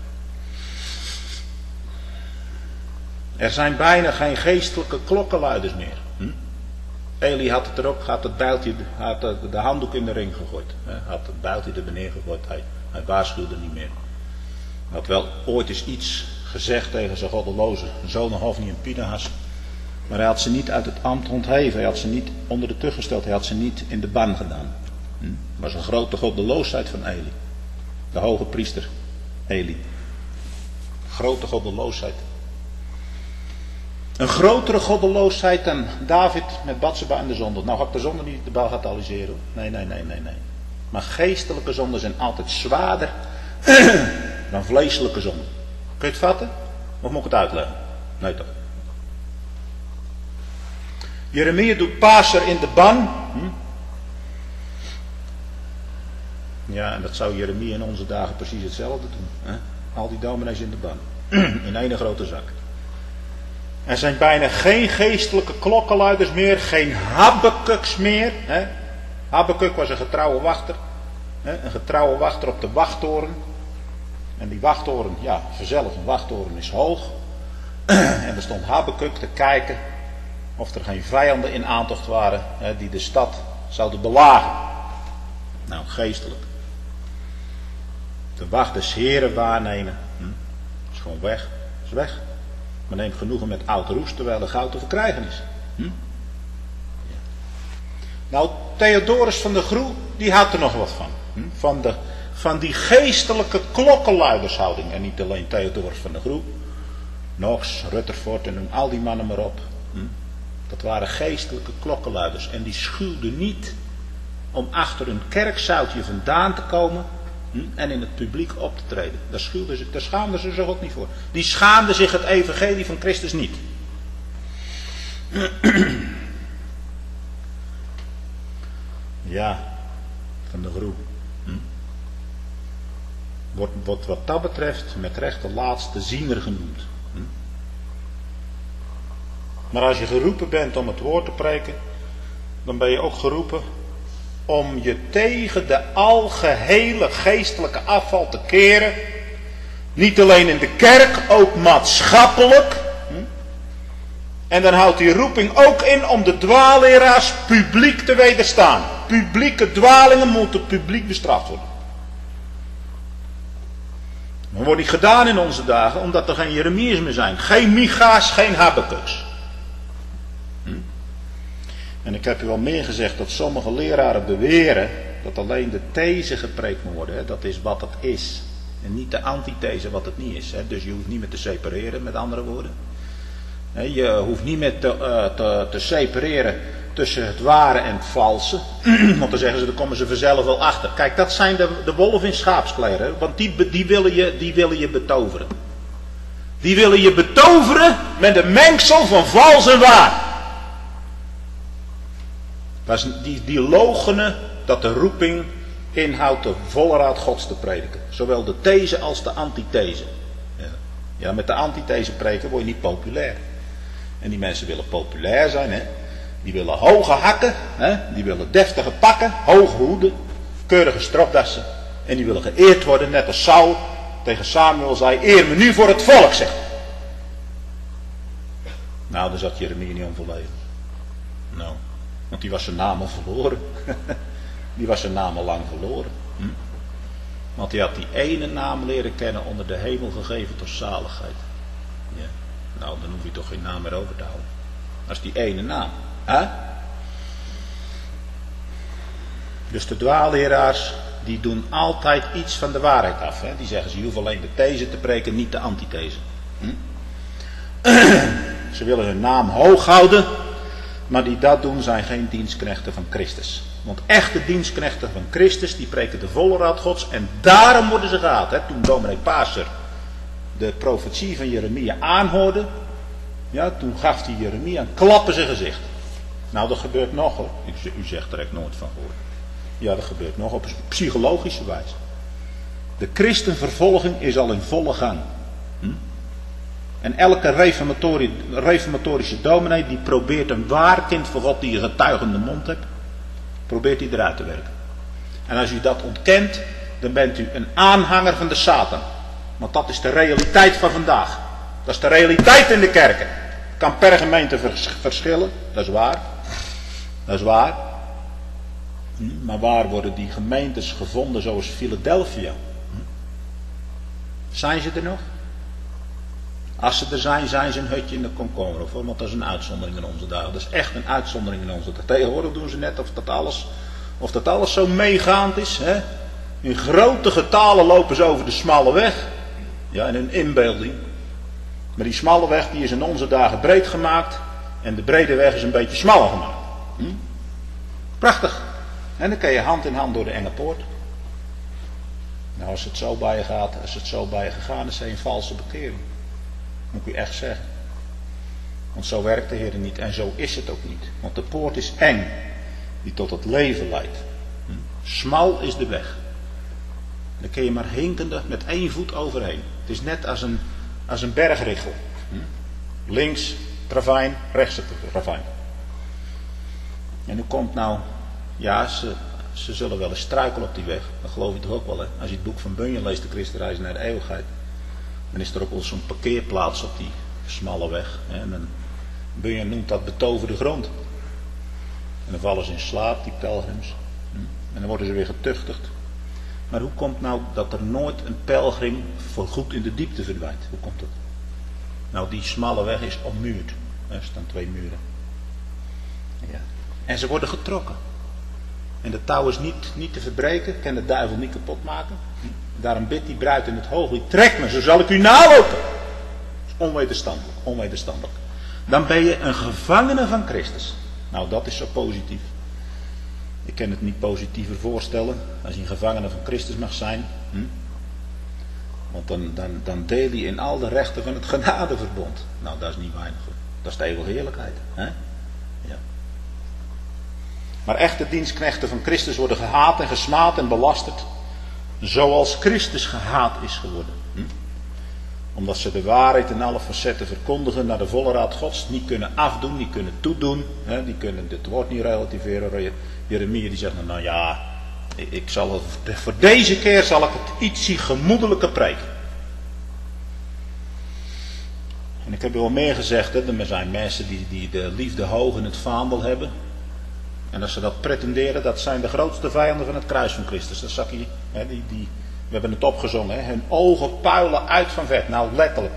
Er zijn bijna geen geestelijke klokkenluiders meer. Eli had het erop, had de handdoek in de ring gegooid. Had het bijltje er beneden gegooid. Hij waarschuwde niet meer. Hij had wel ooit eens iets gezegd tegen zijn goddeloze zoon Hofni en Pinehas. Maar hij had ze niet uit het ambt ontheven. Hij had ze niet onder de tug gesteld. Hij had ze niet in de ban gedaan. Dat was een grote goddeloosheid van Eli. De hoge priester Eli. Grote goddeloosheid. Een grotere goddeloosheid dan David met Batseba en de zonde. Nou ga ik de zonde niet de bagatelliseren. Nee. Maar geestelijke zonden zijn altijd zwaarder dan vleeselijke zonden. Kun je het vatten? Of moet ik het uitleggen? Nee toch. Jeremia doet Paser in de ban. Ja, en dat zou Jeremia in onze dagen precies hetzelfde doen. Hè? Al die dominees in de ban. In één grote zak. Er zijn bijna geen geestelijke klokkenluiders meer. Geen Habakkuks meer. Hè? Habakuk was een getrouwe wachter. Hè? Een getrouwe wachter op de wachttoren. En die wachttoren, ja, vanzelf een wachttoren is hoog. En er stond Habakuk te kijken of er geen vijanden in aantocht waren die de stad zouden belagen. Nou, geestelijk. De wacht des Heren waarnemen. Is gewoon weg. Is weg. Men neemt genoegen met oud roest terwijl er goud te verkrijgen is. Ja. Nou, Theodorus van de Groe, die had er nog wat van. Van die geestelijke klokkenluidershouding. En niet alleen Theodorus van de Groe. Knox, Rutherford en noem al die mannen maar op. Dat waren geestelijke klokkenluiders. En die schuwden niet om achter een kerkzoutje vandaan te komen en in het publiek op te treden. Daar schaamden ze zich ook niet voor. Die schaamden zich het evangelie van Christus niet. Ja, van de Groe. Wordt wat dat betreft met recht de laatste ziener genoemd. Maar als je geroepen bent om het woord te preken, dan ben je ook geroepen om je tegen de algehele geestelijke afval te keren. Niet alleen in de kerk, ook maatschappelijk. En dan houdt die roeping ook in om de dwaalleraars publiek te wederstaan. Publieke dwalingen moeten publiek bestraft worden. Dat wordt niet gedaan in onze dagen, omdat er geen Jeremia's meer zijn. Geen Micha's, geen Habakkuks. En ik heb u al meer gezegd dat sommige leraren beweren dat alleen de these gepreekt moet worden. Hè? Dat is wat het is. En niet de antithese wat het niet is. Hè? Dus je hoeft niet meer te separeren, met andere woorden. Je hoeft niet meer te separeren tussen het ware en het valse. Want dan zeggen ze, dan komen ze vanzelf wel achter. Kijk, dat zijn de wolven in schaapskleren. Want die willen je betoveren. Die willen je betoveren met een mengsel van vals en waar. Die loochenen dat de roeping inhoudt de volle raad Gods te prediken. Zowel de these als de antithese. Ja, met de antithese preken word je niet populair. En die mensen willen populair zijn. Hè? Die willen hoge hakken. Hè? Die willen deftige pakken. Hoge hoeden. Keurige stropdassen. En die willen geëerd worden. Net als Saul tegen Samuel zei. Eer me nu voor het volk, zegt. Nou, daar zat Jeremia niet om volledig. Nou. Want die was zijn naam al verloren. Die was zijn naam al lang verloren. Want hij had die ene naam leren kennen onder de hemel gegeven tot zaligheid. Ja. Nou, dan hoef je toch geen naam meer over te houden. Dat is die ene naam. Hè? Dus de dwaalleraars, die doen altijd iets van de waarheid af. Hè? Die zeggen, ze hoeven alleen de these te preken, niet de antithese. Ze willen hun naam hoog houden. Maar die dat doen zijn geen dienstknechten van Christus. Want echte dienstknechten van Christus die preken de volle raad Gods. En daarom worden ze gehaald. Hè. Toen dominee Paser de profetie van Jeremia aanhoorde. Ja, toen gaf hij Jeremia een klap in zijn gezicht. Nou, dat gebeurt nog hoor. U zegt er echt nooit van gehoord. Ja, dat gebeurt nog op psychologische wijze. De christenvervolging is al in volle gang. En elke reformatorische dominee die probeert een waar kind van God die een getuigende mond hebt, probeert hij eruit te werken. En als u dat ontkent, dan bent u een aanhanger van de Satan. Want dat is de realiteit van vandaag. Dat is de realiteit in de kerken. Het kan per gemeente verschillen, dat is waar. Dat is waar. Maar waar worden die gemeentes gevonden zoals Philadelphia? Zijn ze er nog? Als ze er zijn, zijn ze een hutje in de komkommer. Want dat is een uitzondering in onze dagen. Dat is echt een uitzondering in onze dagen. Tegenwoordig doen ze net of dat alles zo meegaand is. Hè? In grote getalen lopen ze over de smalle weg. Ja, in een inbeelding. Maar die smalle weg die is in onze dagen breed gemaakt. En de brede weg is een beetje smaller gemaakt. Prachtig. En dan kan je hand in hand door de enge poort. Nou, als het zo bij je gaat, als het zo bij je gegaan is, zijn je een valse bekering. Moet ik u echt zeggen. Want zo werkt de Heer niet. En zo is het ook niet. Want de poort is eng. Die tot het leven leidt. Smal is de weg. Dan kun je maar hinkende met 1 voet overheen. Het is net als een bergrichel. Links ravijn, rechts het ravijn. En hoe komt nou... Ja, ze zullen wel eens struikelen op die weg. Dat geloof je toch ook wel, hè? Als je het boek van Bunyan leest, de Christenreis naar de eeuwigheid. Dan is er ook wel zo'n parkeerplaats op die smalle weg. Hè? En dan, Bunyan noemt dat betoverde grond. En dan vallen ze in slaap, die pelgrims. En dan worden ze weer getuchtigd. Maar hoe komt nou dat er nooit een pelgrim voorgoed in de diepte verdwijnt? Hoe komt dat? Nou, die smalle weg is ommuurd. Er staan 2 muren. Ja. En ze worden getrokken. En de touw is niet te verbreken. Kan de duivel niet kapot maken. Daarom bidt die bruid in het hooglied. Trek me, zo zal ik u nalopen. Dat is onwederstandelijk. Onwederstandelijk. Dan ben je een gevangene van Christus. Nou, dat is zo positief. Ik kan het niet positiever voorstellen. Als je een gevangene van Christus mag zijn. Want dan deel je in al de rechten van het genadeverbond. Nou, dat is niet weinig. Dat is de eeuwige heerlijkheid. Hè? Ja. Maar echte dienstknechten van Christus worden gehaat en gesmaad en belasterd. Zoals Christus gehaat is geworden. Omdat ze de waarheid in alle facetten verkondigen naar de volle raad Gods. Niet kunnen afdoen, niet kunnen toedoen. Die kunnen dit woord niet relativeren. Jeremia die zegt, nou ja, voor deze keer zal ik het ietsie gemoedelijker preken. En ik heb u al meer gezegd, hè, er zijn mensen die de liefde hoog in het vaandel hebben. En als ze dat pretenderen, dat zijn de grootste vijanden van het kruis van Christus. Dat zag je, hè, we hebben het opgezongen, hè, hun ogen puilen uit van vet. Nou, letterlijk.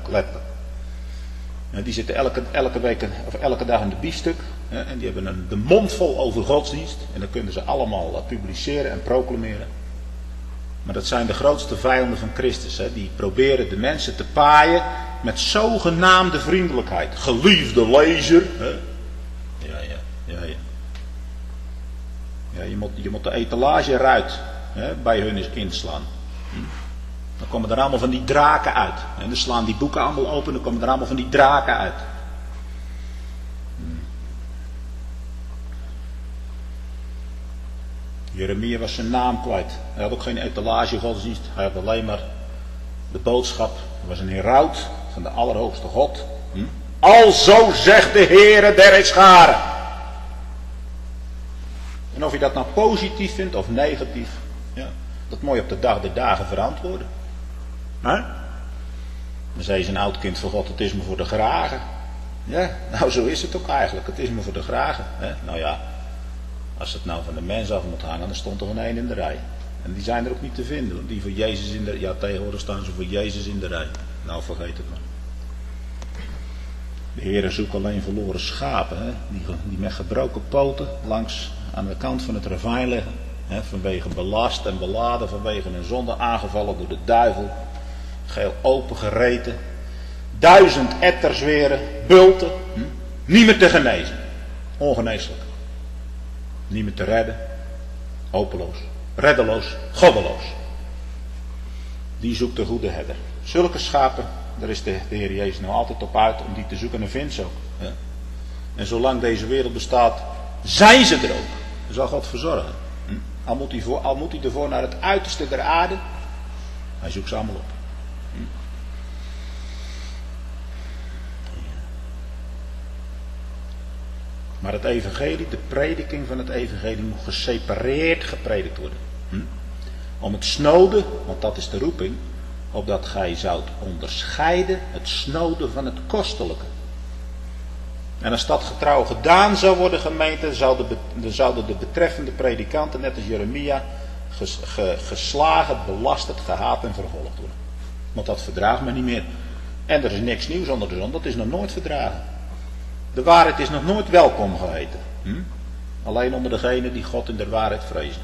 Die zitten elke dag in de biefstuk. En die hebben de mond vol over godsdienst. En dat kunnen ze allemaal publiceren en proclameren. Maar dat zijn de grootste vijanden van Christus. Die proberen de mensen te paaien met zogenaamde vriendelijkheid. Geliefde lezer. Ja, je moet de etalage bij hun eens inslaan. Dan komen er allemaal van die draken uit. En dan slaan die boeken allemaal open en dan komen er allemaal van die draken uit. Jeremia was zijn naam kwijt. Hij had ook geen etalage godsdienst. Hij had alleen maar de boodschap. Hij was een heraut van de Allerhoogste God. Alzo zegt de Heere der Heerscharen. En of je dat nou positief vindt of negatief. Ja, dat moet je op de dag der dagen verantwoorden. Dan zei ze een oud kind van God, het is me voor de gragen. Ja, nou zo is het ook eigenlijk. Het is me voor de gragen. Nou ja, als het nou van de mens af moet hangen, dan stond er een één in de rij. En die zijn er ook niet te vinden. Die voor Jezus in de rij. Ja, tegenwoordig staan ze voor Jezus in de rij. Nou, vergeet het maar. De Heere zoekt alleen verloren schapen. Hè? Die met gebroken poten langs aan de kant van het ravijn liggen. Hè? Vanwege belast en beladen. Vanwege hun zonde aangevallen door de duivel. Geel opengereten. 1000 etterzweren. Bulten. Niet meer te genezen. Ongeneeslijk. Niet meer te redden. Hopeloos. Reddeloos. Goddeloos. Die zoekt de goede herder. Zulke schapen daar is de Heer Jezus nou altijd op uit om die te zoeken en vindt ze ook. Ja. En zolang deze wereld bestaat, zijn ze er ook. Daar zal God voor zorgen. Al moet hij ervoor naar het uiterste der aarde, hij zoekt ze allemaal op. Maar het evangelie, de prediking van het evangelie moet gesepareerd gepredikt worden. Om het snode, want dat is de roeping, opdat gij zoudt onderscheiden het snode van het kostelijke. En als dat getrouw gedaan zou worden, gemeente, dan zouden de betreffende predikanten, net als Jeremia, geslagen, belasterd, gehaat en vervolgd worden. Want dat verdraagt men niet meer. En er is niks nieuws onder de zon, dat is nog nooit verdragen. De waarheid is nog nooit welkom geheten. Alleen onder degenen die God in de waarheid vrezen.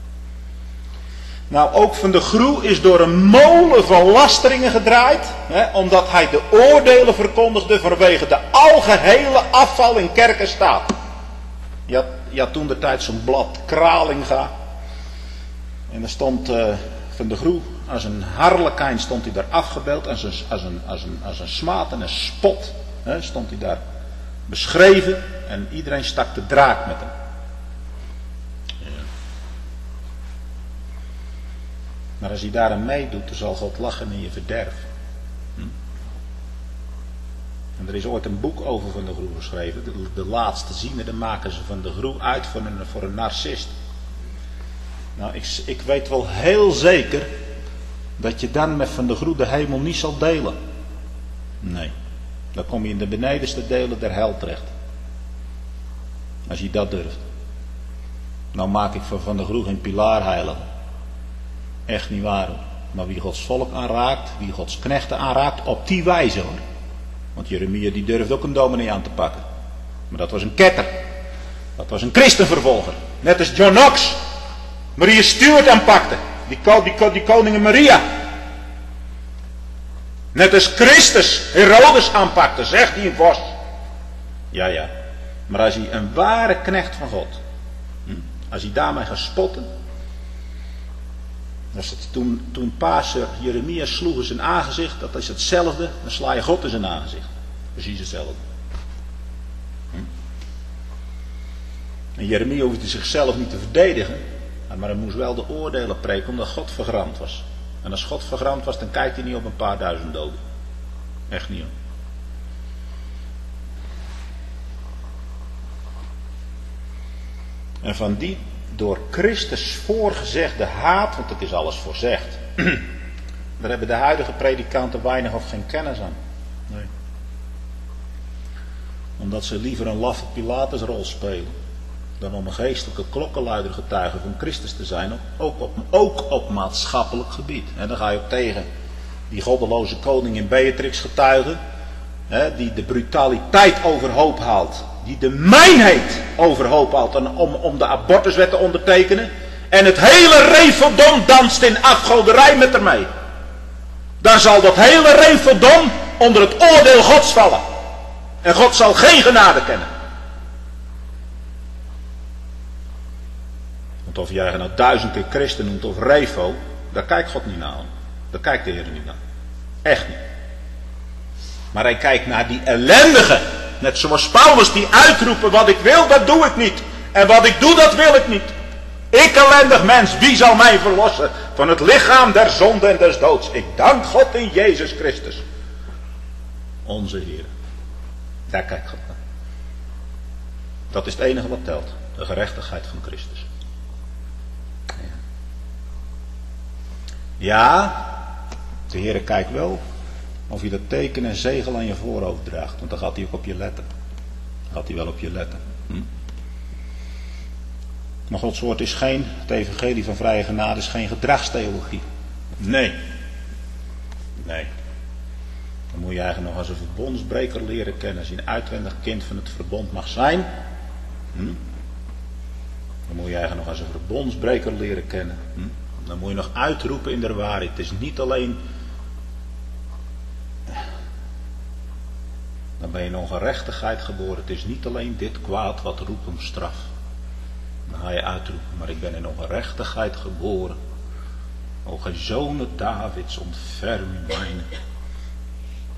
Nou, ook Van der Groe is door een molen van lasteringen gedraaid. Omdat hij de oordelen verkondigde vanwege de algehele afval in kerk en staat. Je had toen de tijd zo'n blad Kralinga. En daar stond Van der Groe als een harlekijn stond hij daar afgebeeld. Als een smaad en een spot stond hij daar beschreven. En iedereen stak de draak met hem. Maar als hij daar aan meedoet, dan zal God lachen in je verderf. En er is ooit een boek over Van der Groe geschreven. De laatste ziener, dan maken ze Van der Groe uit voor een narcist. Nou, ik weet wel heel zeker dat je dan met Van der Groe de hemel niet zal delen. Nee. Dan kom je in de benedenste delen der hel terecht. Als je dat durft. Nou maak ik van der Groe geen pilaarheilige. Echt niet waar hoor. Maar wie Gods volk aanraakt, wie Gods knechten aanraakt, op die wijze hoor. Want Jeremia die durfde ook een dominee aan te pakken. Maar dat was een ketter. Dat was een christenvervolger. Net als John Knox Maria Stuart aanpakte. Die koningin Maria. Net als Christus Herodes aanpakte, zegt hij in Vos. Ja. Maar als hij een ware knecht van God, als hij daarmee gaat spotten. Toen Paser Jeremia sloeg in zijn aangezicht, dat is hetzelfde, dan sla je God in zijn aangezicht. Precies hetzelfde. En Jeremia hoefde zichzelf niet te verdedigen, maar hij moest wel de oordelen preken omdat God vergramd was. En als God vergramd was, dan kijkt hij niet op een paar duizend doden. Echt niet hoor. En van die door Christus voorgezegde haat, want het is alles voorzegd. Daar hebben de huidige predikanten weinig of geen kennis aan. Nee. Omdat ze liever een laffe Pilatusrol spelen dan om een geestelijke klokkenluider getuige van Christus te zijn, ook op maatschappelijk gebied. En dan ga je ook tegen die goddeloze koningin Beatrix getuigen, die de brutaliteit overhoop haalt, die de mijnheid overhoop haalt om de abortuswet te ondertekenen, en het hele reveldom danst in afgoderij met haar mee. Dan zal dat hele reveldom onder het oordeel Gods vallen. En God zal geen genade kennen. Want of jij nou 1000 keer christen noemt of revo, daar kijkt God niet naar. Daar kijkt de Heer niet naar. Echt niet. Maar hij kijkt naar die ellendigen. Net zoals Paulus die uitroepen, wat ik wil dat doe ik niet. En wat ik doe dat wil ik niet. Ik ellendig mens, wie zal mij verlossen van het lichaam der zonde en des doods. Ik dank God in Jezus Christus. Onze Heer. Daar kijkt God naar. Dat is het enige wat telt. De gerechtigheid van Christus. Ja, de Heer kijkt wel of je dat teken en zegel aan je voorhoofd draagt. Want dan gaat hij ook op je letten. Dan gaat hij wel op je letten. Maar Gods woord is geen, het evangelie van vrije genade is geen gedragstheologie. Nee. Dan moet je eigenlijk nog als een verbondsbreker leren kennen. Als je een uitwendig kind van het verbond mag zijn. Dan moet je eigenlijk nog als een verbondsbreker leren kennen. Dan moet je nog uitroepen in de waarheid. Het is niet alleen. Dan ben je in ongerechtigheid geboren. Het is niet alleen dit kwaad wat roept om straf. Dan ga je uitroepen. Maar ik ben in ongerechtigheid geboren. O gij zonen Davids, ontferm mij.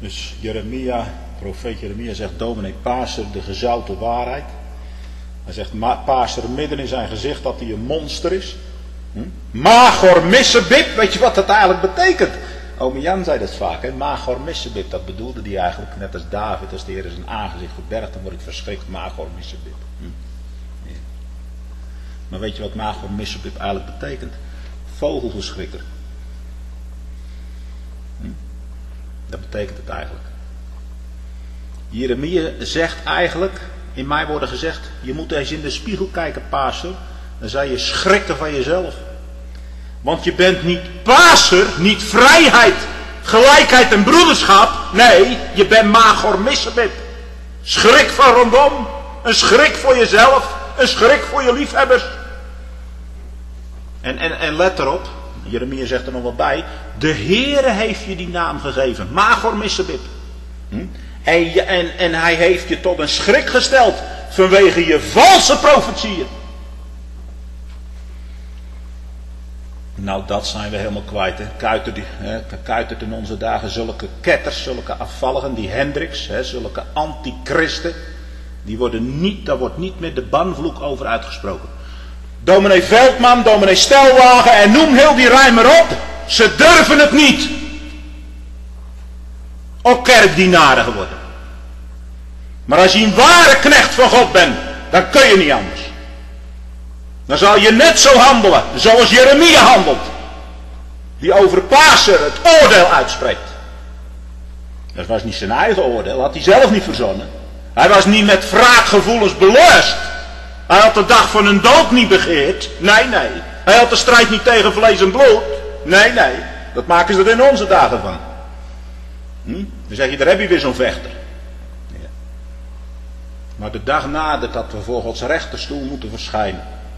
Dus Jeremia, profeet Jeremia zegt, dominee Paser, de gezouten waarheid. Hij zegt, Paser midden in zijn gezicht dat hij een monster is. Magor Missebib, weet je wat dat eigenlijk betekent? Ome Jan zei dat vaak, hè? Magor Missebib, dat bedoelde hij eigenlijk, net als David, als de Heer zijn aangezicht verbergt, dan word ik verschrikt, Magor Missebib. Ja. Maar weet je wat Magor Missebib eigenlijk betekent? Vogelverschrikker. Dat betekent het eigenlijk. Jeremia zegt eigenlijk, in mijn woorden gezegd, je moet eens in de spiegel kijken, Paser. Dan zou je schrikken van jezelf. Want je bent niet Paser, niet vrijheid, gelijkheid en broederschap. Nee, je bent Magor Missebib. Schrik van rondom. Een schrik voor jezelf. Een schrik voor je liefhebbers. En let erop. Jeremia zegt er nog wel bij. De Heere heeft je die naam gegeven. Magor Missebib. En hij heeft je tot een schrik gesteld. Vanwege je valse profetieën. Nou, dat zijn we helemaal kwijt. Kuitert in onze dagen zulke ketters, zulke afvalligen, die Hendricks, zulke antichristen. Daar wordt niet meer de banvloek over uitgesproken. Dominee Veldman, dominee Stelwagen en noem heel die rij maar op. Ze durven het niet. Ook kerkdienaren geworden. Maar als je een ware knecht van God bent, dan kun je niet anders. Dan zal je net zo handelen, zoals Jeremia handelt. Die over Paser het oordeel uitspreekt. Dat was niet zijn eigen oordeel, had hij zelf niet verzonnen. Hij was niet met wraakgevoelens belust. Hij had de dag van een dood niet begeerd. Nee. Hij had de strijd niet tegen vlees en bloed. Nee. Dat maken ze er in onze dagen van. Dan zeg je, daar heb je weer zo'n vechter. Ja. Maar de dag nadert dat we voor Gods rechterstoel moeten verschijnen.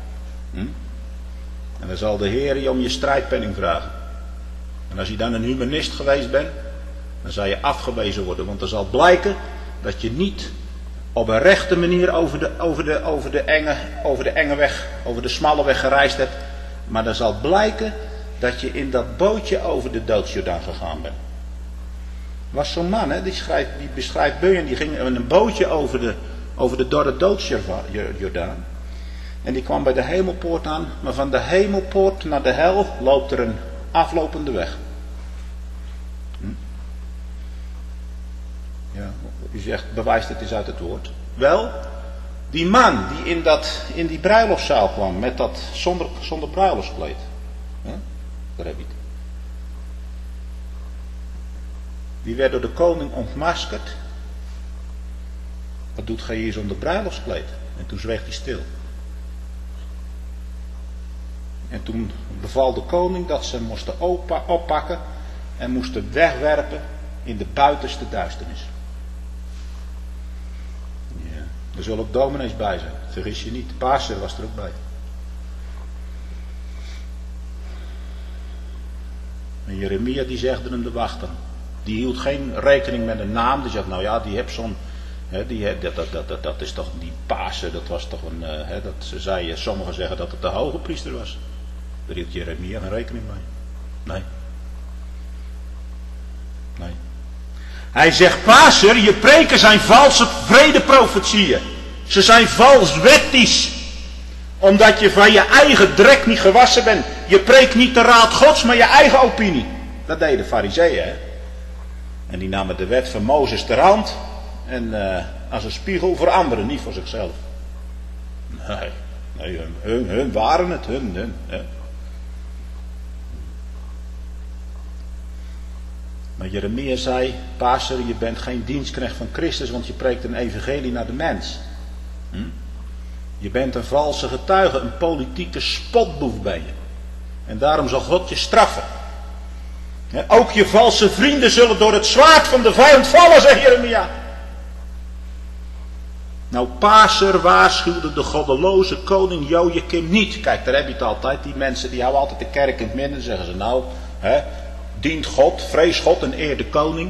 En dan zal de Heer je om je strijdpenning vragen. En als je dan een humanist geweest bent, dan zal je afgewezen worden. Want er zal blijken dat je niet op een rechte manier over de enge weg, over de smalle weg gereisd hebt. Maar dan zal blijken dat je in dat bootje over de doodsjordaan gegaan bent. Er was zo'n man, die beschrijft Bunyan, die ging in een bootje over de dorre doodsjordaan. En die kwam bij de hemelpoort aan, maar van de hemelpoort naar de hel loopt er een aflopende weg. Ja, u zegt, bewijst het eens uit het woord. Wel, die man die in die bruiloftszaal kwam met dat zonder bruiloftskleed. Daar heb je het. Die werd door de koning ontmaskerd. Wat doet gij hier zonder bruiloftskleed? En toen zweeg hij stil. En toen beval de koning dat ze hem moesten oppakken en moesten wegwerpen in de buitenste duisternis. Ja. Er zullen ook dominees bij zijn, vergis je niet. Paser was er ook bij. En Jeremia die zegde hem de wachten. Die hield geen rekening met een naam. Die zegt, nou ja, die heb zo'n... dat is toch die Paser, dat was toch een... sommigen zeggen dat het de hoge priester was. Daar hield Jeremia geen rekening mee. Nee. Hij zegt, Paser, je preken zijn valse vredeprofetieën. Ze zijn vals wettisch. Omdat je van je eigen drek niet gewassen bent. Je preekt niet de raad Gods, maar je eigen opinie. Dat deden de Farizeeën, hè. En die namen de wet van Mozes ter hand. En als een spiegel voor anderen, niet voor zichzelf. Nee, hun waren het, hun. Hè. Maar Jeremia zei, Paser, je bent geen dienstknecht van Christus, want je preekt een evangelie naar de mens. Je bent een valse getuige, een politieke spotboef ben je. En daarom zal God je straffen. Ook je valse vrienden zullen door het zwaard van de vijand vallen, zegt Jeremia. Nou, Paser waarschuwde de goddeloze koning Jojakim niet. Kijk, daar heb je het altijd. Die mensen die houden altijd de kerk in het midden. Dan zeggen ze nou, dient God, vrees God en eer de koning.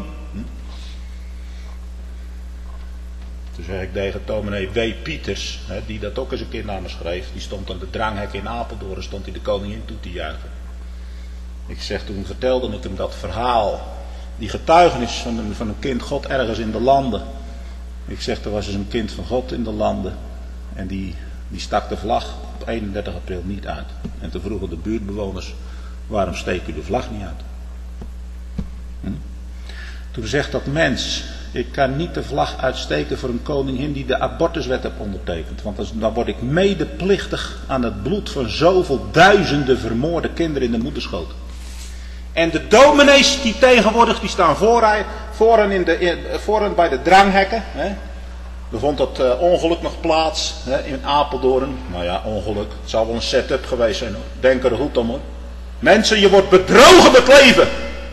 Toen zeg ik tegen dominee W. Pieters, die dat ook eens een keer naar me schreef. Die stond aan de dranghek in Apeldoorn, stond hij de koningin toe te juichen. Ik zeg, toen vertelde ik hem dat verhaal die getuigenis van een kind God ergens in de landen. Ik zeg, er was eens een kind van God in de landen. En die stak de vlag op 31 april niet uit. En toen vroegen de buurtbewoners, waarom steekt u de vlag niet uit? Toen zegt dat mens, ik kan niet de vlag uitsteken voor een koningin die de abortuswet heeft ondertekend. Want dan word ik medeplichtig aan het bloed van zoveel duizenden vermoorde kinderen in de moederschoot. En de dominees die tegenwoordig, die staan vooraan bij de dranghekken. Hè. Er vond dat ongeluk nog plaats, hè, in Apeldoorn. Nou ja, ongeluk. Het zou wel een setup geweest zijn. Hoor. Denk er goed om hoor. Mensen, je wordt bedrogen met leven.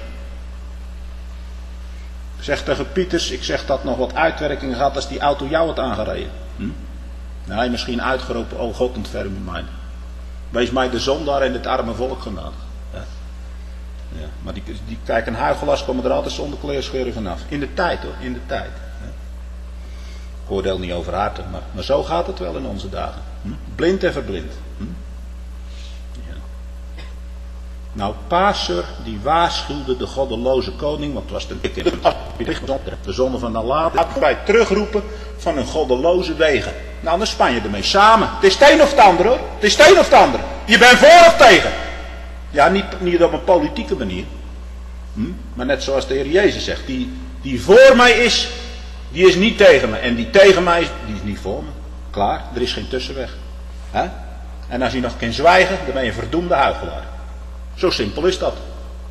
Ik zeg tegen Pieters, ik zeg dat nog wat uitwerkingen gehad als die auto jou had aangereden. Nou, hij misschien uitgeroepen, oh God ontferm mij. Wees mij de zondaar en het arme volk genadig. Ja, maar die kijken huigelaars komen er altijd zonder kleerscheuren vanaf. In de tijd hoor, in de tijd. Ik oordeel niet overhartig, maar zo gaat het wel in onze dagen. Blind en verblind. Ja. Nou, Passer die waarschuwde de goddeloze koning, want het was de zonde van nalatigheid, bij het terugroepen van een goddeloze wegen. Nou, dan span je ermee samen. Het is het een of het ander hoor. Het is het een of het ander. Je bent voor of tegen. Ja, niet op een politieke manier. Maar net zoals de Heer Jezus zegt. Die voor mij is, die is niet tegen me. En die tegen mij is, die is niet voor me. Klaar, er is geen tussenweg. He? En als je nog kan zwijgen, dan ben je een verdoemde huichelaar. Zo simpel is dat.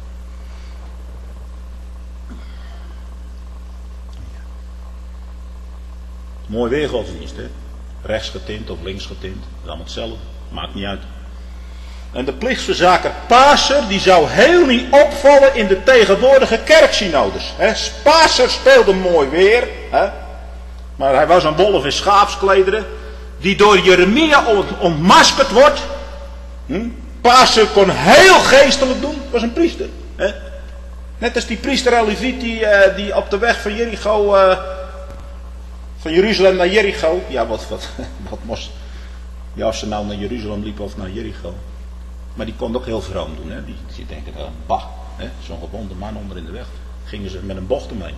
Mooi weer godsdienst, hè. Rechts getint of links getint. Dat is allemaal hetzelfde. Maakt niet uit. En de plichtsverzaker Passer, die zou heel niet opvallen in de tegenwoordige kerksynodes. Passer speelde mooi weer. Maar hij was een wolf in schaapsklederen. Die door Jeremia ontmaskerd wordt. Passer kon heel geestelijk doen. Was een priester. Net als die priester Elevit die op de weg van Jericho... van Jeruzalem naar Jericho. Ja, wat moest... Ja, of ze nou naar Jeruzalem liepen of naar Jericho. Maar die kon ook heel vroom doen. Hè? Die denken, bah, zo'n gewonde man onder in de weg. Gingen ze met een bocht ermee.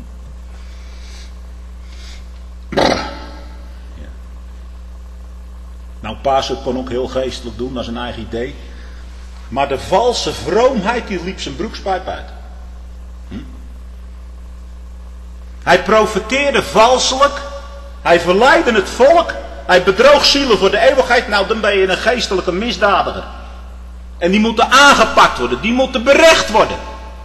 Ja. Nou, Passer kon ook heel geestelijk doen, dat is een eigen idee. Maar de valse vroomheid, die liep zijn broekspijp uit. Hij profeteerde valselijk. Hij verleidde het volk. Hij bedroog zielen voor de eeuwigheid. Nou, dan ben je een geestelijke misdadiger. En die moeten aangepakt worden. Die moeten berecht worden.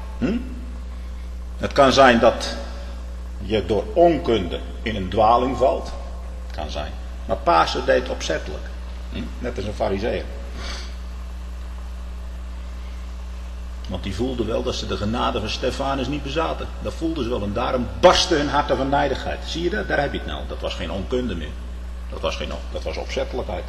Het kan zijn dat je door onkunde in een dwaling valt. Het kan zijn. Maar Passer deed opzettelijk. Net als een farizeeër. Want die voelden wel dat ze de genade van Stefanus niet bezaten. Dat voelden ze wel. En daarom barstte hun harten van nijdigheid. Zie je dat? Daar heb je het nou. Dat was geen onkunde meer. Dat was opzettelijkheid.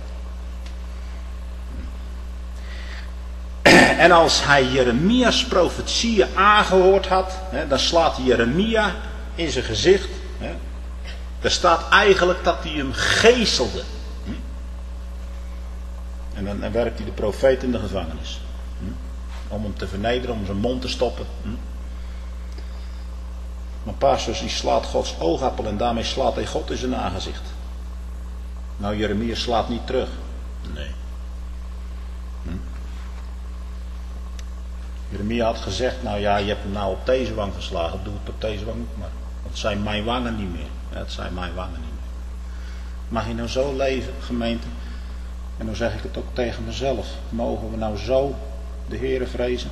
En als hij Jeremia's profetieën aangehoord had, dan slaat Jeremia in zijn gezicht. Er staat eigenlijk dat hij hem geeselde. En dan werpt hij de profeet in de gevangenis. Om hem te vernederen, om zijn mond te stoppen. Maar Passer die slaat Gods oogappel en daarmee slaat hij God in zijn aangezicht. Nou, Jeremia slaat niet terug. Nee. Jeremia had gezegd, nou ja, je hebt hem nou op deze wang geslagen, doe het op deze wang ook maar. Want het zijn mijn wangen niet meer. Ja, het zijn mijn wangen niet meer. Mag je nou zo leven, gemeente? En dan zeg ik het ook tegen mezelf. Mogen we nou zo de Heere vrezen?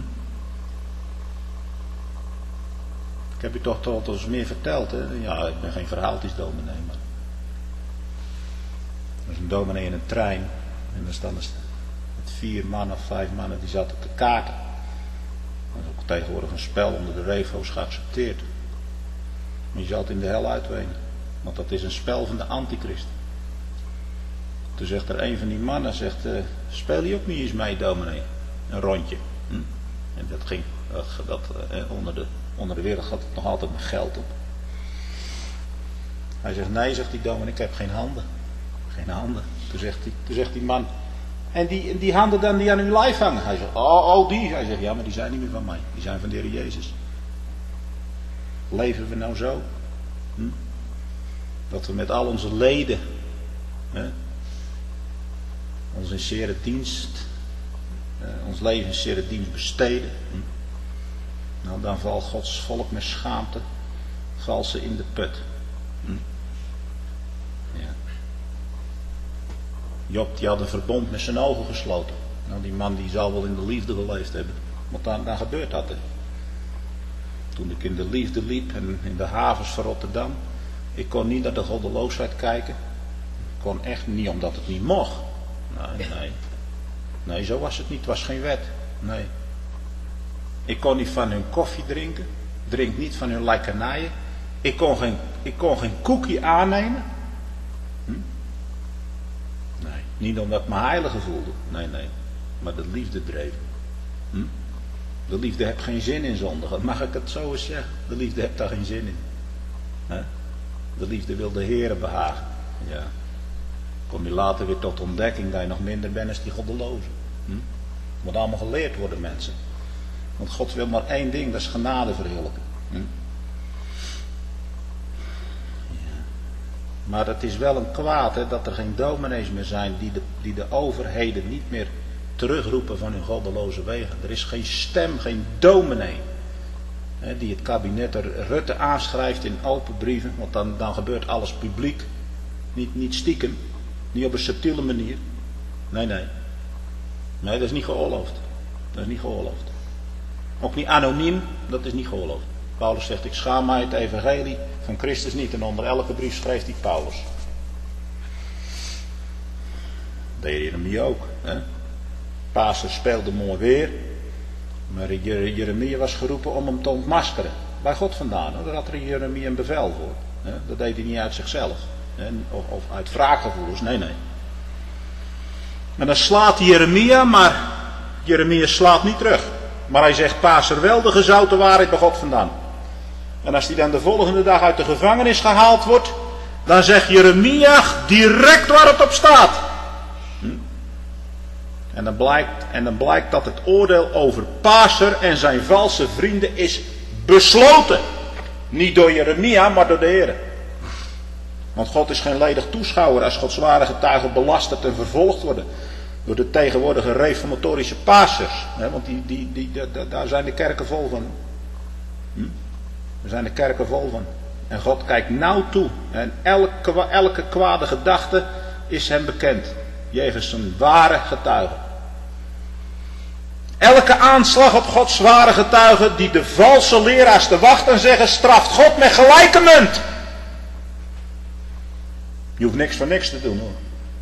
Ik heb u toch al eens meer verteld, hè? Ja, ik ben geen verhaaltjesdominee, maar... Er is een dominee in een trein. En dan staan er met 4 mannen of 5 mannen die zaten te kaarten. Dat is ook tegenwoordig een spel onder de revo's geaccepteerd. Maar je zal het in de hel uitwenen. Want dat is een spel van de antichrist. Toen zegt er een van die mannen, speel je ook niet eens mee, dominee? Een rondje. En dat ging, onder de wereld gaat het nog altijd met geld op. Hij zegt, nee, zegt die dominee, ik heb geen handen. Geen handen. Toen zegt die man, en die handen dan die aan uw lijf hangen? Hij zegt, die. Hij zegt, ja, maar die zijn niet meer van mij. Die zijn van de Heer Jezus. Leven we nou zo? Dat we met al onze leden ons in zere dienst, ons leven in zere dienst besteden. Nou, dan valt Gods volk met schaamte, valt ze in de put. Ja. Job die had een verbond met zijn ogen gesloten. Nou, die man die zal wel in de liefde geleefd hebben. Want dan gebeurt dat. Hè. Toen ik in de liefde liep en in de havens van Rotterdam. Ik kon niet naar de goddeloosheid kijken. Ik kon echt niet, omdat het niet mocht. Nee, zo was het niet. Het was geen wet. Nee. Ik kon niet van hun koffie drinken. Drink niet van hun lekkernijen. Ik kon geen koekje aannemen. Nee, niet omdat ik me heilige voelde. Nee. Maar de liefde dreef. De liefde heeft geen zin in zondigen. Mag ik het zo eens zeggen? De liefde heeft daar geen zin in. De liefde wil de Heere behagen. Ja. Kom je later weer tot ontdekking dat je nog minder bent als die goddelozen. Moet allemaal geleerd worden, mensen. Want God wil maar één ding, dat is genade verheerlijken. Ja. Maar het is wel een kwaad, hè, dat er geen dominees meer zijn die de overheden niet meer terugroepen van hun goddeloze wegen. Er is geen stem, geen dominee die het kabinet Rutte aanschrijft in open brieven, want dan gebeurt alles publiek. Niet stiekem, niet op een subtiele manier. Nee, dat is niet geoorloofd. Dat is niet geoorloofd. Ook niet anoniem, dat is niet geoorloofd. Paulus zegt, ik schaam mij het evangelie van Christus niet. En onder elke brief schreef hij Paulus. Dat deed Jeremia ook. Hè? Pasen speelde mooi weer. Maar Jeremia was geroepen om hem te ontmaskeren. Bij God vandaan. Daar had er Jeremia een bevel voor. Hè? Dat deed hij niet uit zichzelf. Hè? Of uit wraakgevoelens. Nee. En dan slaat Jeremia, maar Jeremia slaat niet terug. Maar hij zegt, Paser wel de gezouten waarheid bij God vandaan. En als hij dan de volgende dag uit de gevangenis gehaald wordt, dan zegt Jeremia direct waar het op staat. En dan blijkt dat het oordeel over Paser en zijn valse vrienden is besloten. Niet door Jeremia, maar door de Heer. Want God is geen ledig toeschouwer als Gods ware getuigen belasterd en vervolgd worden. Door de tegenwoordige reformatorische pastors. Want daar zijn de kerken vol van. Daar zijn de kerken vol van. En God kijkt nauw toe. En elke kwade gedachte is hem bekend. Jegens zijn ware getuigen. Elke aanslag op Gods ware getuigen die de valse leraars te wachten zeggen, straft God met gelijke munt. Je hoeft niks voor niks te doen, hoor.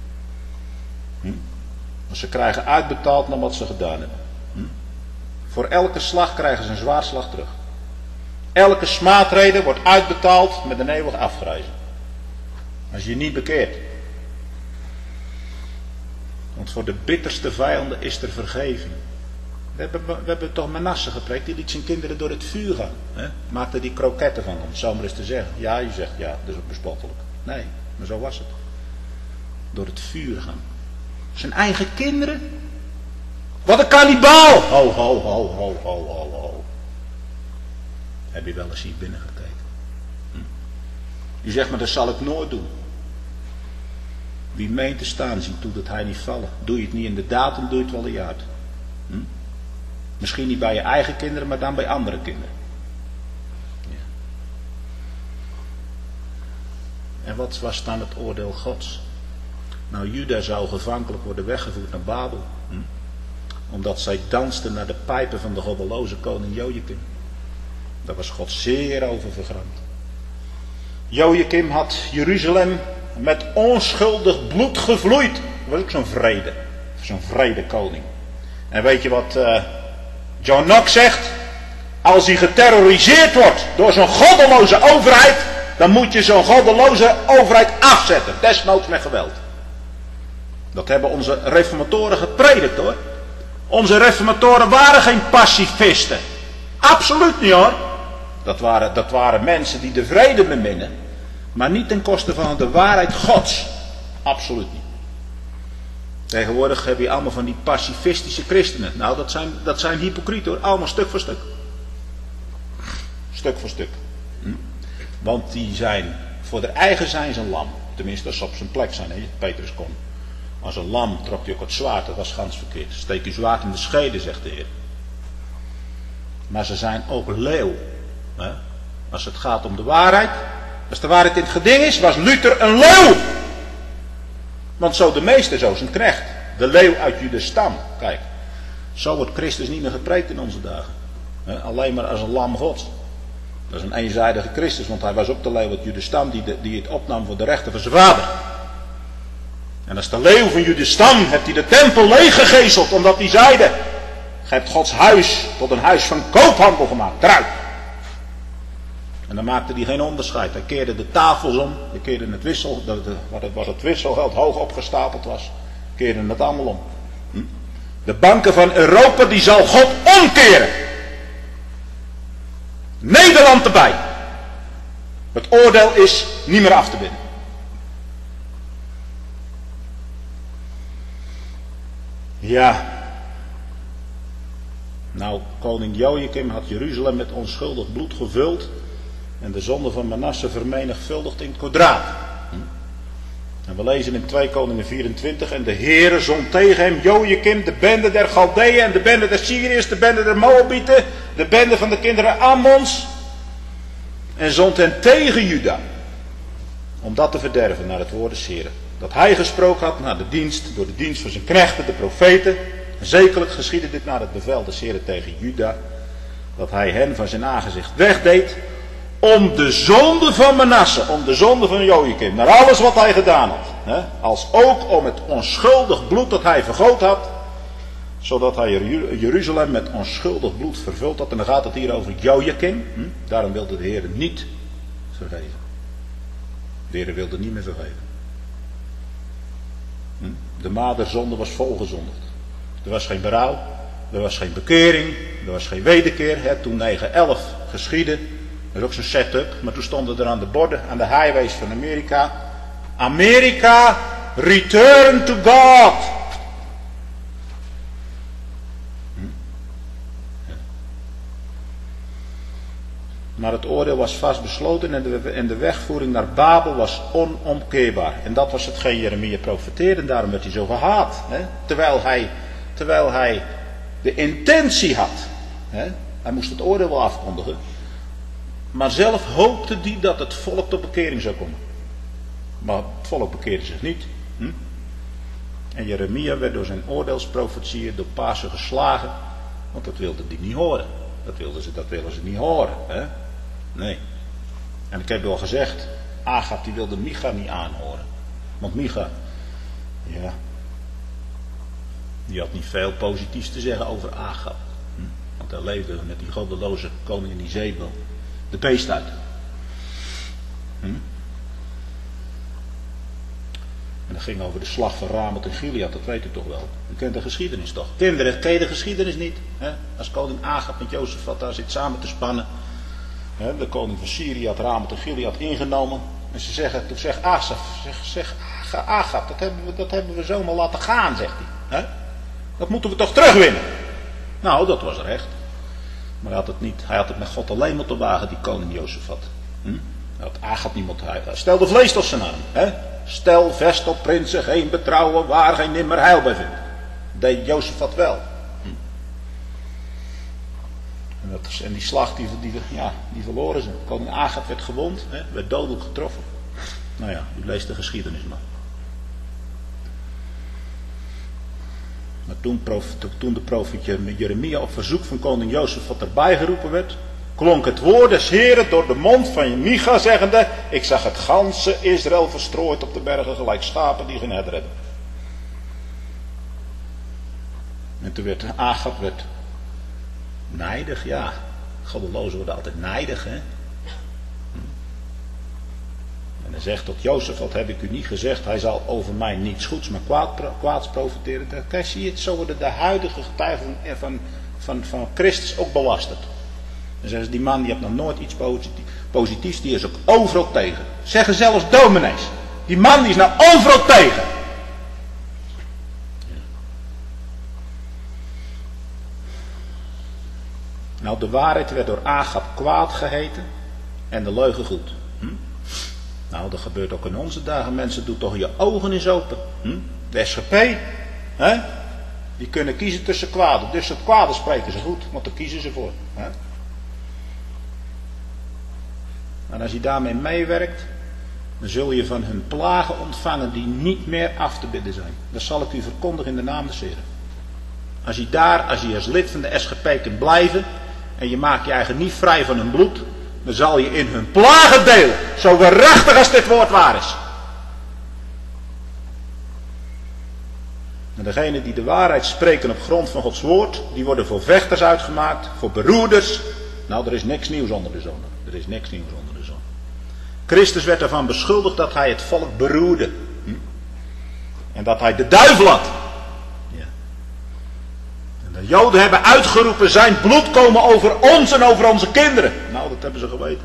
Want ze krijgen uitbetaald naar wat ze gedaan hebben. Voor elke slag krijgen ze een zwaardslag terug. Elke smaadrede wordt uitbetaald met een eeuwig afgrijzen. Als je je niet bekeert. Want voor de bitterste vijanden is er vergeving. We hebben toch Manasse gepreekt, die liet zijn kinderen door het vuur gaan. Maakte die kroketten van, om het zo maar eens te zeggen. Ja, je zegt, ja, dat is ook bespottelijk. Nee, maar zo was het. Door het vuur gaan. Zijn eigen kinderen? Wat een kannibaal! Ho. Heb je wel eens hier binnen gekeken? Je zegt, maar dat zal ik nooit doen. Wie meent te staan, ziet toe dat hij niet vallen. Doe je het niet in de daad, dan doe je het wel in je hart. Misschien niet bij je eigen kinderen, maar dan bij andere kinderen. Ja. En wat was dan het oordeel Gods? Nou, Juda zou gevankelijk worden weggevoerd naar Babel. Omdat zij dansten naar de pijpen van de goddeloze koning Jojakim. Daar was God zeer over vergramd. Jojakim had Jeruzalem met onschuldig bloed gevloeid. Dat was ook zo'n vrede koning. En weet je wat John Knox zegt? Als hij geterroriseerd wordt door zo'n goddeloze overheid, dan moet je zo'n goddeloze overheid afzetten. Desnoods met geweld. Dat hebben onze reformatoren gepredikt, hoor. Onze reformatoren waren geen pacifisten. Absoluut niet, hoor. Dat waren mensen die de vrede beminnen. Maar niet ten koste van de waarheid Gods. Absoluut niet. Tegenwoordig heb je allemaal van die pacifistische christenen. Nou, dat zijn hypocrieten, hoor. Allemaal stuk voor stuk. Stuk voor stuk. Want die zijn, voor de eigen zijn ze een lam. Tenminste, als ze op zijn plek zijn, hè? Petrus kon. Als een lam trok hij ook het zwaard, dat was gans verkeerd. Steek uw zwaard in de schede, zegt de Heer. Maar ze zijn ook leeuw. Hè? Als het gaat om de waarheid. Als de waarheid in het geding is, was Luther een leeuw. Want zo de meester, zo zijn knecht. De leeuw uit Judas stam. Kijk, zo wordt Christus niet meer gepreekt in onze dagen. Alleen maar als een lam Gods. Dat is een eenzijdige Christus, want hij was ook de leeuw uit Judas stam die het opnam voor de rechten van zijn vader. En als de leeuw van Judas stam heeft hij de tempel leeggegezeld, omdat hij zeide: gij hebt Gods huis tot een huis van koophandel gemaakt. Eruit. En dan maakte hij geen onderscheid. Hij keerde de tafels om. Hij keerde het wissel, wat het wisselgeld hoog opgestapeld was. Keerde het allemaal om. De banken van Europa, die zal God omkeren. Nederland erbij. Het oordeel is niet meer af te winnen. Ja. Nou, koning Joachim had Jeruzalem met onschuldig bloed gevuld. En de zonde van Manasse vermenigvuldigd in het kwadraat. En we lezen in 2 Koningen 24. En de Heere zond tegen hem Joachim, de bende der Galdeeën en de bende der Syriërs, de bende der Moabieten, de bende van de kinderen Ammons. En zond hen tegen Juda. Om dat te verderven naar het woord des Heeren. Dat hij gesproken had naar de dienst, door de dienst van zijn knechten, de profeten. En zekerlijk geschiedde dit naar het bevel des Heeren tegen Juda. Dat hij hen van zijn aangezicht wegdeed. Om de zonde van Manasse, om de zonde van Joachim, naar alles wat hij gedaan had. Hè, als ook om het onschuldig bloed dat hij vergoot had. Zodat hij Jeruzalem met onschuldig bloed vervuld had. En dan gaat het hier over Joachim. Daarom wilde de Heer niet vergeven. De Heer wilde niet meer vergeven. De maderzonde was volgezondigd. Er was geen berouw. Er was geen bekering. Er was geen wederkeer. Hè, toen 9/11 geschiedde. Dat is ook zo'n setup. Maar toen stonden er aan de borden, aan de highways van Amerika. Amerika, return to God. Maar het oordeel was vastbesloten en de wegvoering naar Babel was onomkeerbaar. En dat was hetgeen Jeremia profeteerde en daarom werd hij zo gehaat. Hè? Terwijl hij de intentie had. Hè? Hij moest het oordeel wel afkondigen. Maar zelf hoopte hij dat het volk tot bekering zou komen. Maar het volk bekeerde zich niet. En Jeremia werd door zijn oordeelsprofetieën door Pasen geslagen. Want dat wilden die niet horen. Dat willen ze niet horen. Hè? Nee. En ik heb al gezegd, Agab die wilde Micha niet aanhoren. Want Micha, ja, die had niet veel positiefs te zeggen over Agab. Want hij leefde met die goddeloze koningin Izebel de beest uit. En dat ging over de slag van Ramoth en Gilead, dat weet u toch wel. U kent de geschiedenis toch? Kinderen, ken je de geschiedenis niet? Hè? Als koning Agab met Jozefat daar zit samen te spannen. Hè? De koning van Syrië had Ramoth en Gilead ingenomen. En ze zeggen, toen zegt Agab, dat hebben we zomaar laten gaan, zegt hij. Hè? Dat moeten we toch terugwinnen? Nou, dat was recht. Maar hij had het met God alleen moeten wagen, die koning Jozefat. Hij had Agab niet moeten huilen. Stel de vlees tot zijn arm. Hè? Stel vest op prinsen, geen betrouwen, waar geen nimmer heil bij vindt. Deed Jozefat wel. En die slag, die verloren ze. Koning Agab werd gewond, werd dodelijk getroffen. Nou ja, u leest de geschiedenis maar. Maar toen de profeet Jeremia op verzoek van koning Jozefat erbij geroepen werd, klonk het woord des Heeren door de mond van Micha zeggende: ik zag het ganse Israël verstrooid op de bergen gelijk schapen die geen herder hebben. En toen werd Agab nijdig, ja. Goddelozen worden altijd nijdig, hè. En hij zegt tot Jozef, wat heb ik u niet gezegd, hij zal over mij niets goeds, maar kwaads profiteren. Kijk, zie je het, zo worden de huidige getuigen van Christus ook belasterd. Dan zeggen ze, die man die heeft nog nooit iets positiefs, die is ook overal tegen. Zeggen zelfs dominees, die man die is nou overal tegen. Nou, de waarheid werd door Agab kwaad geheten. en de leugen goed. Nou, dat gebeurt ook in onze dagen. Mensen, doe toch je ogen eens open. De SGP, hè? Die kunnen kiezen tussen kwade. Dus het kwade spreken ze goed, want daar kiezen ze voor. Hè? En als je daarmee meewerkt, dan zul je van hun plagen ontvangen die niet meer af te bidden zijn. Dat zal ik u verkondigen in de naam des Heren. Als je als lid van de SGP kunt blijven en je maakt je eigen niet vrij van hun bloed, dan zal je in hun plagen delen. Zo waarachtig als dit woord waar is. En degenen die de waarheid spreken op grond van Gods woord, die worden voor vechters uitgemaakt, voor beroerders. Nou, er is niks nieuws onder de zon. Er is niks nieuws onder de zon. Christus werd ervan beschuldigd dat hij het volk beroerde. En dat hij de duivel had. Ja. En de Joden hebben uitgeroepen, zijn bloed komen over ons en over onze kinderen. Nou, dat hebben ze geweten.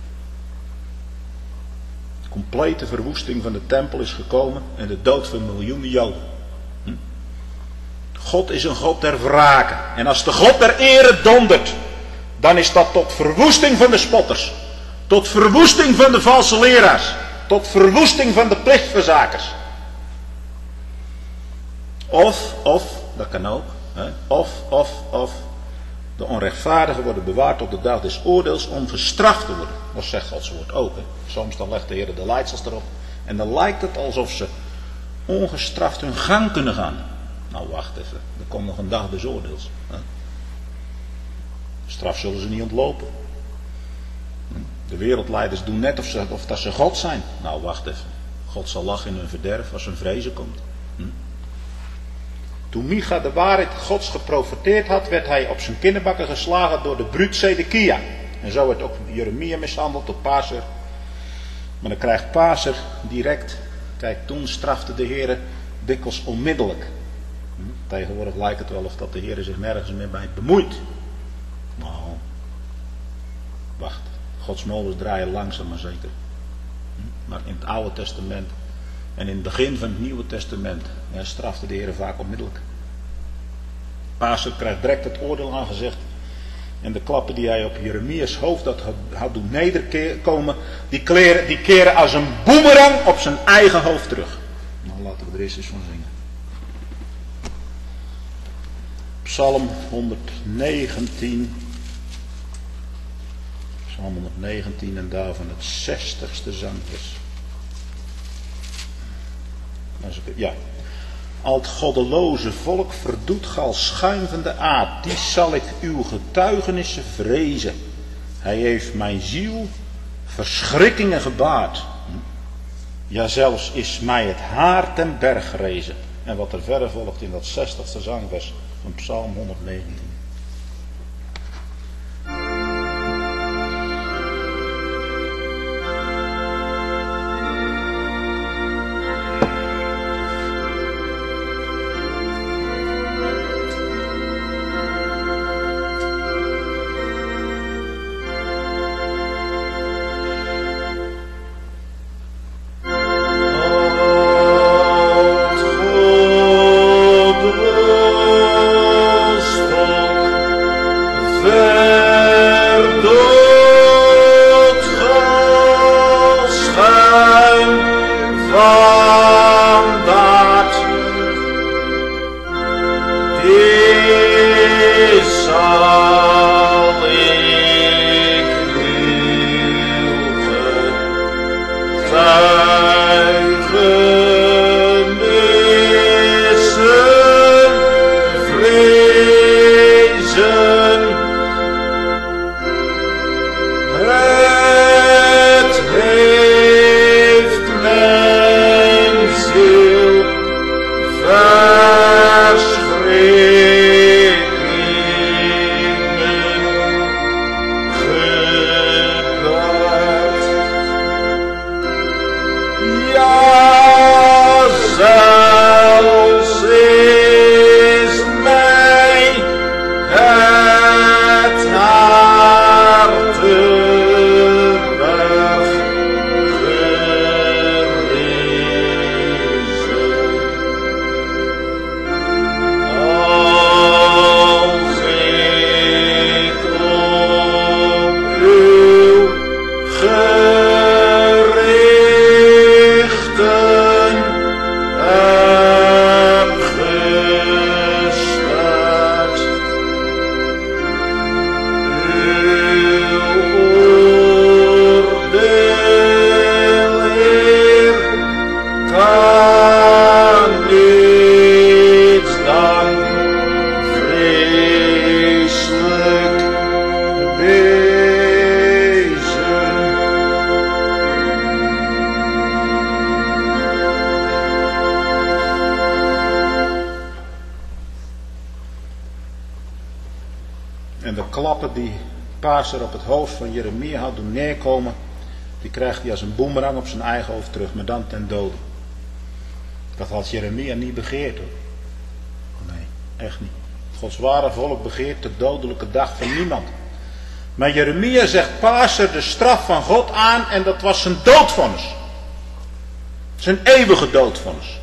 De complete verwoesting van de tempel is gekomen en de dood van miljoenen Joden. God is een God der wraken. En als de God der ere dondert, dan is dat tot verwoesting van de spotters. Tot verwoesting van de valse leraars. Tot verwoesting van de plichtverzakers. Of, dat kan ook. Hè? Of, de onrechtvaardigen worden bewaard tot de dag des oordeels om gestraft te worden. Dat zegt Gods woord ook. Hè? Soms dan legt de Heer de leidsels erop. En dan lijkt het alsof ze ongestraft hun gang kunnen gaan. Nou, wacht even. Er komt nog een dag des oordeels. Hè? Straf zullen ze niet ontlopen. De wereldleiders doen net of dat ze God zijn. Nou, wacht even. God zal lachen in hun verderf als hun vrezen komt. Toen Micha de waarheid Gods geprofeteerd had, werd hij op zijn kinderbakken geslagen door de bruut Zedekia. En zo werd ook Jeremia mishandeld op Paser. Maar dan krijgt Paser direct. Kijk, toen strafte de Heer dikwijls onmiddellijk. Tegenwoordig lijkt het wel of dat de Heer zich nergens meer bij bemoeit. Nou, wacht. Gods molens draaien langzaam maar zeker. Maar in het Oude Testament en in het begin van het Nieuwe Testament strafte de Heer vaak onmiddellijk. Paser krijgt direct het oordeel aangezegd. En de klappen die hij op Jeremia's hoofd had doen nederkomen, die keren als een boemerang op zijn eigen hoofd terug. Nou, laten we er eerst eens van zingen. Psalm 119. Psalm 119 en daarvan het 60ste zangvers. Ja. Al het goddeloze volk verdoet gal schuimende aard. Die zal ik uw getuigenissen vrezen. Hij heeft mijn ziel verschrikkingen gebaard. Ja, zelfs is mij het haar ten berg gerezen. En wat er verder volgt in dat 60ste zangvers van Psalm 119. Oh die Paser op het hoofd van Jeremia had doen neerkomen, die krijgt hij als een boemerang op zijn eigen hoofd terug, maar dan ten dode. Dat had Jeremia niet begeerd hoor. Nee, echt niet. Gods ware volk begeert de dodelijke dag van niemand. Maar Jeremia zegt Paser de straf van God aan en dat was zijn doodvonnis. Zijn eeuwige doodvonnis.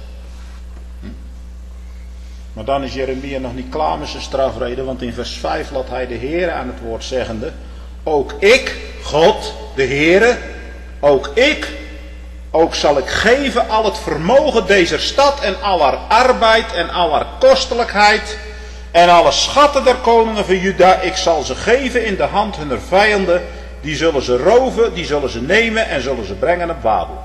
Maar dan is Jeremia nog niet klaar met zijn strafreden, want in vers 5 laat hij de Heere aan het woord zeggende: ook ik, God, de Heere, ook zal ik geven al het vermogen deze stad en al haar arbeid en al haar kostelijkheid en alle schatten der koningen van Juda. Ik zal ze geven in de hand hunner vijanden, die zullen ze roven, die zullen ze nemen en zullen ze brengen naar Babel.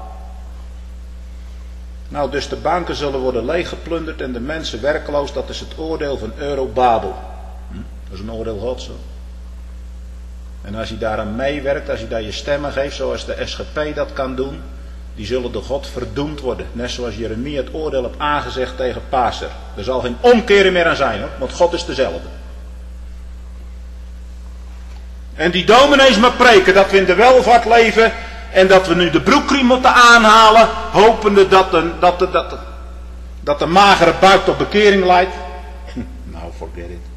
Nou, dus de banken zullen worden leeggeplunderd en de mensen werkloos, dat is het oordeel van Eurobabel. Dat is een oordeel Gods. Zo. En als je daaraan meewerkt, als je daar je stemmen geeft, zoals de SGP dat kan doen, die zullen door God verdoemd worden. Net zoals Jeremia het oordeel heeft aangezegd tegen Paser. Er zal geen omkeren meer aan zijn hoor, want God is dezelfde. En die dominees maar preken dat we in de welvaart leven en dat we nu de broekriem moeten aanhalen, hopende dat de magere buik tot bekering leidt. Nou, forget it.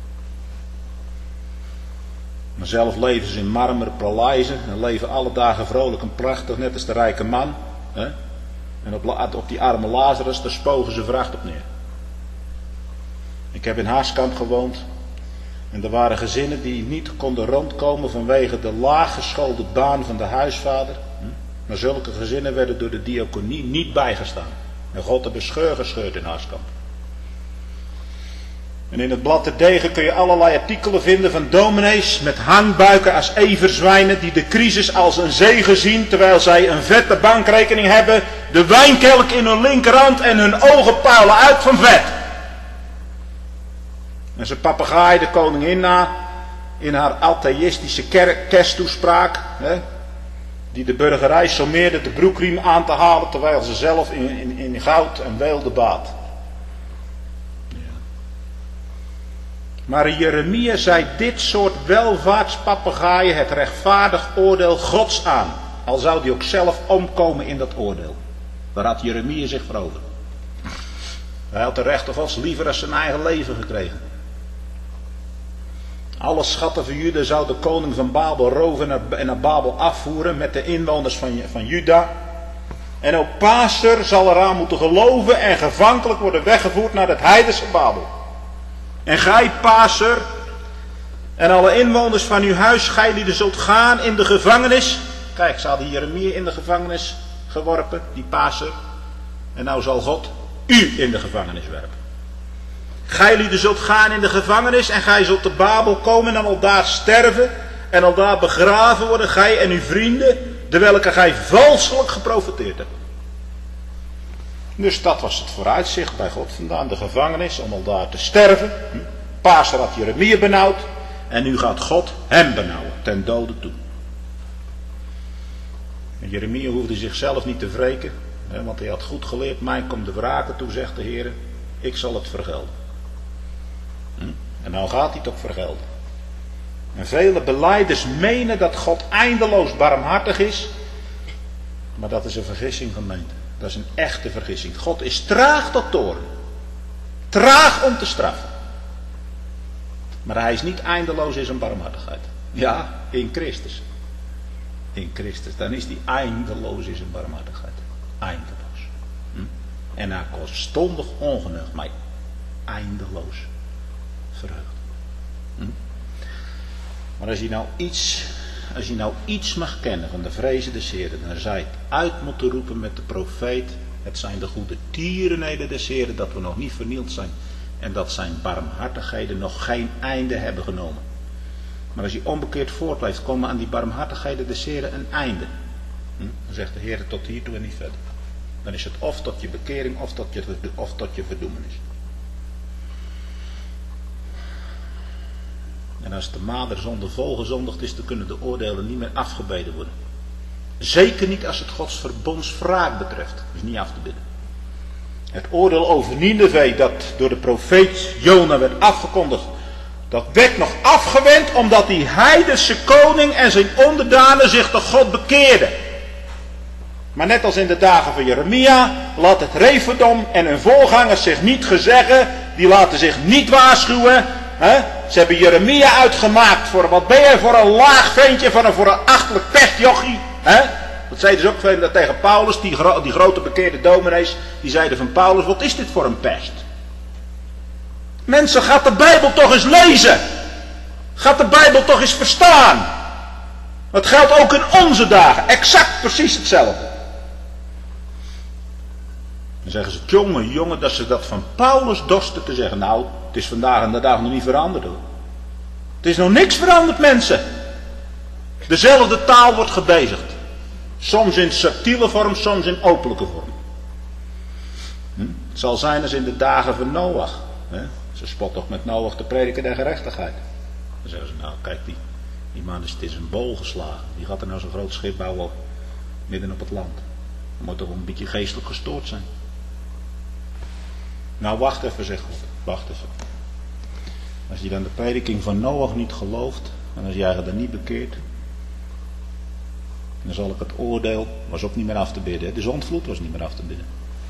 Maar zelf leven ze in marmeren paleizen en leven alle dagen vrolijk en prachtig, net als de rijke man. Hè? En op die arme Lazarus, daar spogen ze vracht op neer. Ik heb in Haaskamp gewoond. En er waren gezinnen die niet konden rondkomen vanwege de laaggeschoolde baan van de huisvader. Maar zulke gezinnen werden door de diaconie niet bijgestaan. En God heeft een scheur gescheurd in Haaskamp. En in het blad De Degen kun je allerlei artikelen vinden van dominees met hangbuiken als everzwijnen die de crisis als een zegen zien terwijl zij een vette bankrekening hebben, de wijnkelk in hun linkerhand en hun ogen puilen uit van vet. En ze papegaaien de koningin na in haar atheïstische kersttoespraak, die de burgerij sommeerde de broekriem aan te halen terwijl ze zelf in goud en weelde baat. Maar Jeremia zei dit soort welvaartspapegaaien het rechtvaardig oordeel Gods aan. Al zou hij ook zelf omkomen in dat oordeel. Daar had Jeremia zich voor over. Hij had de rechter Gods liever als zijn eigen leven gekregen. Alle schatten van Juda zou de koning van Babel roven en naar Babel afvoeren met de inwoners van Juda. En ook Paser zal eraan moeten geloven en gevankelijk worden weggevoerd naar het heidense Babel. En gij, Paser, en alle inwoners van uw huis, gij zult gaan in de gevangenis. Kijk, ze hadden Jeremia in de gevangenis geworpen, die Paser. En nou zal God u in de gevangenis werpen. Gij zult gaan in de gevangenis en gij zult te Babel komen en al daar sterven. En al daar begraven worden, gij en uw vrienden, de welke gij valselijk geprofeteerd hebt. Dus dat was het vooruitzicht bij God vandaan, de gevangenis, om al daar te sterven. Paser had Jeremia benauwd en nu gaat God hem benauwen, ten dode toe. En Jeremia hoefde zichzelf niet te wreken, want hij had goed geleerd, mij komt de wraken toe, zegt de Heer, ik zal het vergelden. En nou gaat hij het ook vergelden. En vele belijders menen dat God eindeloos barmhartig is, maar dat is een vergissing, gemeente. Dat is een echte vergissing. God is traag tot toorn. Traag om te straffen. Maar hij is niet eindeloos in zijn barmhartigheid. Ja, in Christus. In Christus. Dan is hij eindeloos in zijn barmhartigheid. Eindeloos. En hij kortstondig ongeneugd mij eindeloos verheugd. Maar als je nou iets mag kennen van de vrezen des Heeren, dan zou je het uit moeten roepen met de profeet. Het zijn de goede tierenheden des Heeren, dat we nog niet vernield zijn. En dat zijn barmhartigheden nog geen einde hebben genomen. Maar als je onbekeerd voortleeft, komen aan die barmhartigheden des Heeren een einde. Dan zegt de Heer tot hiertoe en niet verder. Dan is het of tot je bekering of tot je verdoemenis. En als de maderzonde volgezondigd is, dan kunnen de oordelen niet meer afgebeden worden. Zeker niet als het Gods verbondswraak betreft. Dat is niet af te bidden. Het oordeel over Nineve dat door de profeet Jona werd afgekondigd Dat werd nog afgewend omdat die heidense koning en zijn onderdanen zich tot God bekeerden. Maar net als in de dagen van Jeremia, laat het Referdom en hun voorgangers zich niet gezeggen, die laten zich niet waarschuwen. Ze hebben Jeremia uitgemaakt voor, wat ben jij voor een laag ventje, voor een achterlijk pestjochie. Dat zeiden ze ook veel tegen Paulus, die grote bekeerde dominees, die zeiden van Paulus, wat is dit voor een pest? Mensen, gaat de Bijbel toch eens lezen. Gaat de Bijbel toch eens verstaan. Dat geldt ook in onze dagen, exact precies hetzelfde. Dan zeggen ze, jongen, dat ze dat van Paulus dorsten te zeggen. Nou, het is vandaag en de dag nog niet veranderd hoor. Het is nog niks veranderd, mensen. Dezelfde taal wordt gebezigd. Soms in subtiele vorm, soms in openlijke vorm. Het zal zijn als in de dagen van Noach. Ze spot toch met Noach de prediker der gerechtigheid. Dan zeggen ze, nou kijk, die man is een bol geslagen. Die gaat er nou zo'n groot schip bouwen midden op het land. Dat moet toch een beetje geestelijk gestoord zijn. Nou, wacht even, zegt God. Wacht even. Als je dan de prediking van Noach niet gelooft, en als jij je dan niet bekeert, dan zal ik het oordeel, was ook niet meer af te bidden. De zondvloed was niet meer af te bidden.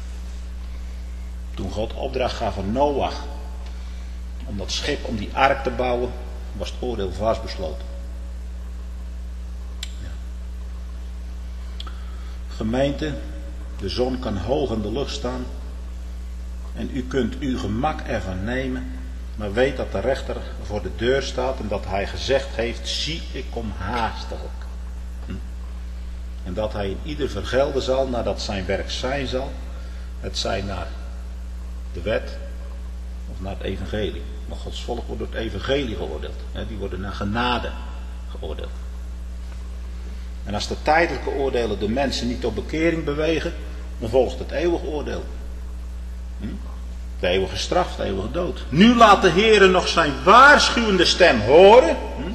Toen God opdracht gaf aan Noach om dat schip, om die ark te bouwen, was het oordeel vastbesloten. Ja. Gemeente, de zon kan hoog in de lucht staan en u kunt uw gemak ervan nemen, maar weet dat de rechter voor de deur staat en dat hij gezegd heeft, zie ik kom haastiglijk. En dat hij in ieder vergelden zal nadat zijn werk zijn zal, het zij naar de wet of naar het evangelie. Maar Gods volk wordt door het evangelie geoordeeld. Die worden naar genade geoordeeld. En als de tijdelijke oordelen de mensen niet tot bekering bewegen, dan volgt het eeuwige oordeel. De eeuwige straf, de eeuwige dood. Nu laat de Heere nog zijn waarschuwende stem horen.